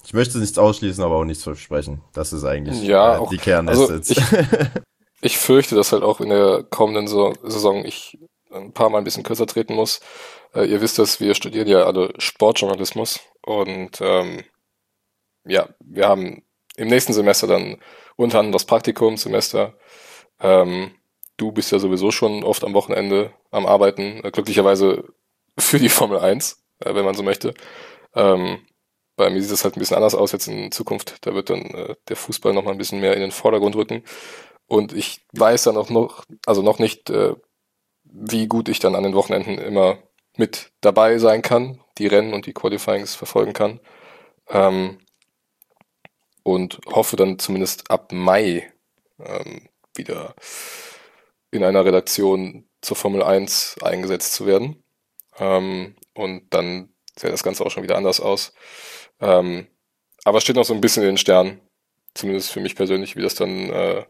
Ich möchte nichts ausschließen, aber auch nichts versprechen. Das ist eigentlich Ja, äh, auch, die also Kernessenz. ich, ich fürchte, dass halt auch in der kommenden So- Saison ich ein paar Mal ein bisschen kürzer treten muss. Äh, ihr wisst das, wir studieren ja alle Sportjournalismus und ähm, ja, wir haben im nächsten Semester dann unter anderem das Praktikumssemester. Ähm, du bist ja sowieso schon oft am Wochenende am Arbeiten, äh, glücklicherweise für die Formel eins, äh, wenn man so möchte. Ähm, bei mir sieht das halt ein bisschen anders aus jetzt in Zukunft. Da wird dann äh, der Fußball noch mal ein bisschen mehr in den Vordergrund rücken. Und ich weiß dann auch noch, also noch nicht, äh, wie gut ich dann an den Wochenenden immer mit dabei sein kann, die Rennen und die Qualifyings verfolgen kann. Ähm, und hoffe dann zumindest ab Mai ähm, wieder in einer Redaktion zur Formel eins eingesetzt zu werden. Ähm, und dann sähe das Ganze auch schon wieder anders aus. Ähm, aber es steht noch so ein bisschen in den Sternen, zumindest für mich persönlich, wie das dann äh,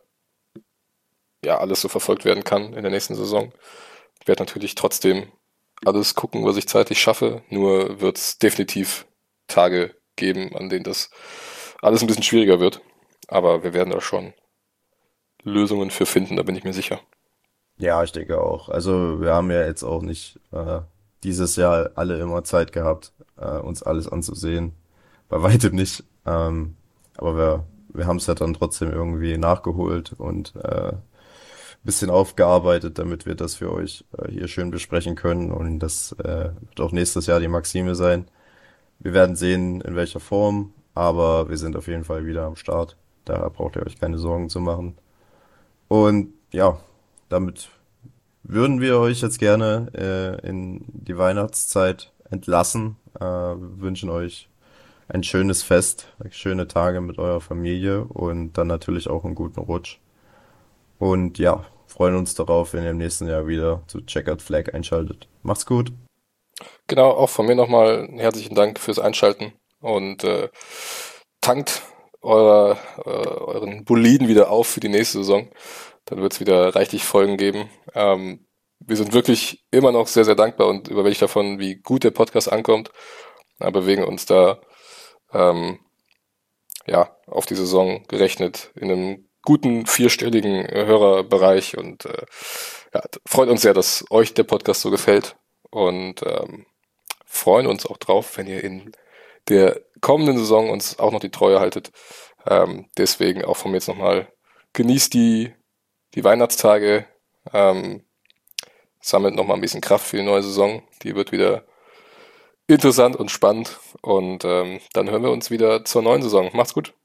ja alles so verfolgt werden kann in der nächsten Saison. Ich werde natürlich trotzdem alles gucken, was ich zeitlich schaffe, nur wird es definitiv Tage geben, an denen das alles ein bisschen schwieriger wird. Aber wir werden da schon Lösungen für finden, da bin ich mir sicher. Ja, ich denke auch. Also wir haben ja jetzt auch nicht äh, dieses Jahr alle immer Zeit gehabt, äh, uns alles anzusehen. Bei weitem nicht. Ähm, aber wir, wir haben es ja dann trotzdem irgendwie nachgeholt und äh, bisschen aufgearbeitet, damit wir das für euch äh, hier schön besprechen können. Und das äh, wird auch nächstes Jahr die Maxime sein. Wir werden sehen, in welcher Form, aber wir sind auf jeden Fall wieder am Start. Da braucht ihr euch keine Sorgen zu machen. Und ja, damit würden wir euch jetzt gerne äh, in die Weihnachtszeit entlassen. Äh, wir wünschen euch ein schönes Fest, schöne Tage mit eurer Familie und dann natürlich auch einen guten Rutsch. Und ja, freuen uns darauf, wenn ihr im nächsten Jahr wieder zu Checkered Flag einschaltet. Macht's gut. Genau, auch von mir nochmal herzlichen Dank fürs Einschalten und äh, tankt euer, äh, euren Boliden wieder auf für die nächste Saison. Dann wird es wieder reichlich Folgen geben. Ähm, wir sind wirklich immer noch sehr, sehr dankbar und überwältigt davon, wie gut der Podcast ankommt. Wir bewegen uns da ähm, ja auf die Saison gerechnet in einem guten vierstelligen äh, Hörerbereich und äh, ja, freut uns sehr, dass euch der Podcast so gefällt und ähm, freuen uns auch drauf, wenn ihr in der kommenden Saison uns auch noch die Treue haltet. Ähm, deswegen auch von mir jetzt nochmal, genießt die, die Weihnachtstage, ähm, sammelt nochmal ein bisschen Kraft für die neue Saison. Die wird wieder interessant und spannend und ähm, dann hören wir uns wieder zur neuen Saison. Macht's gut.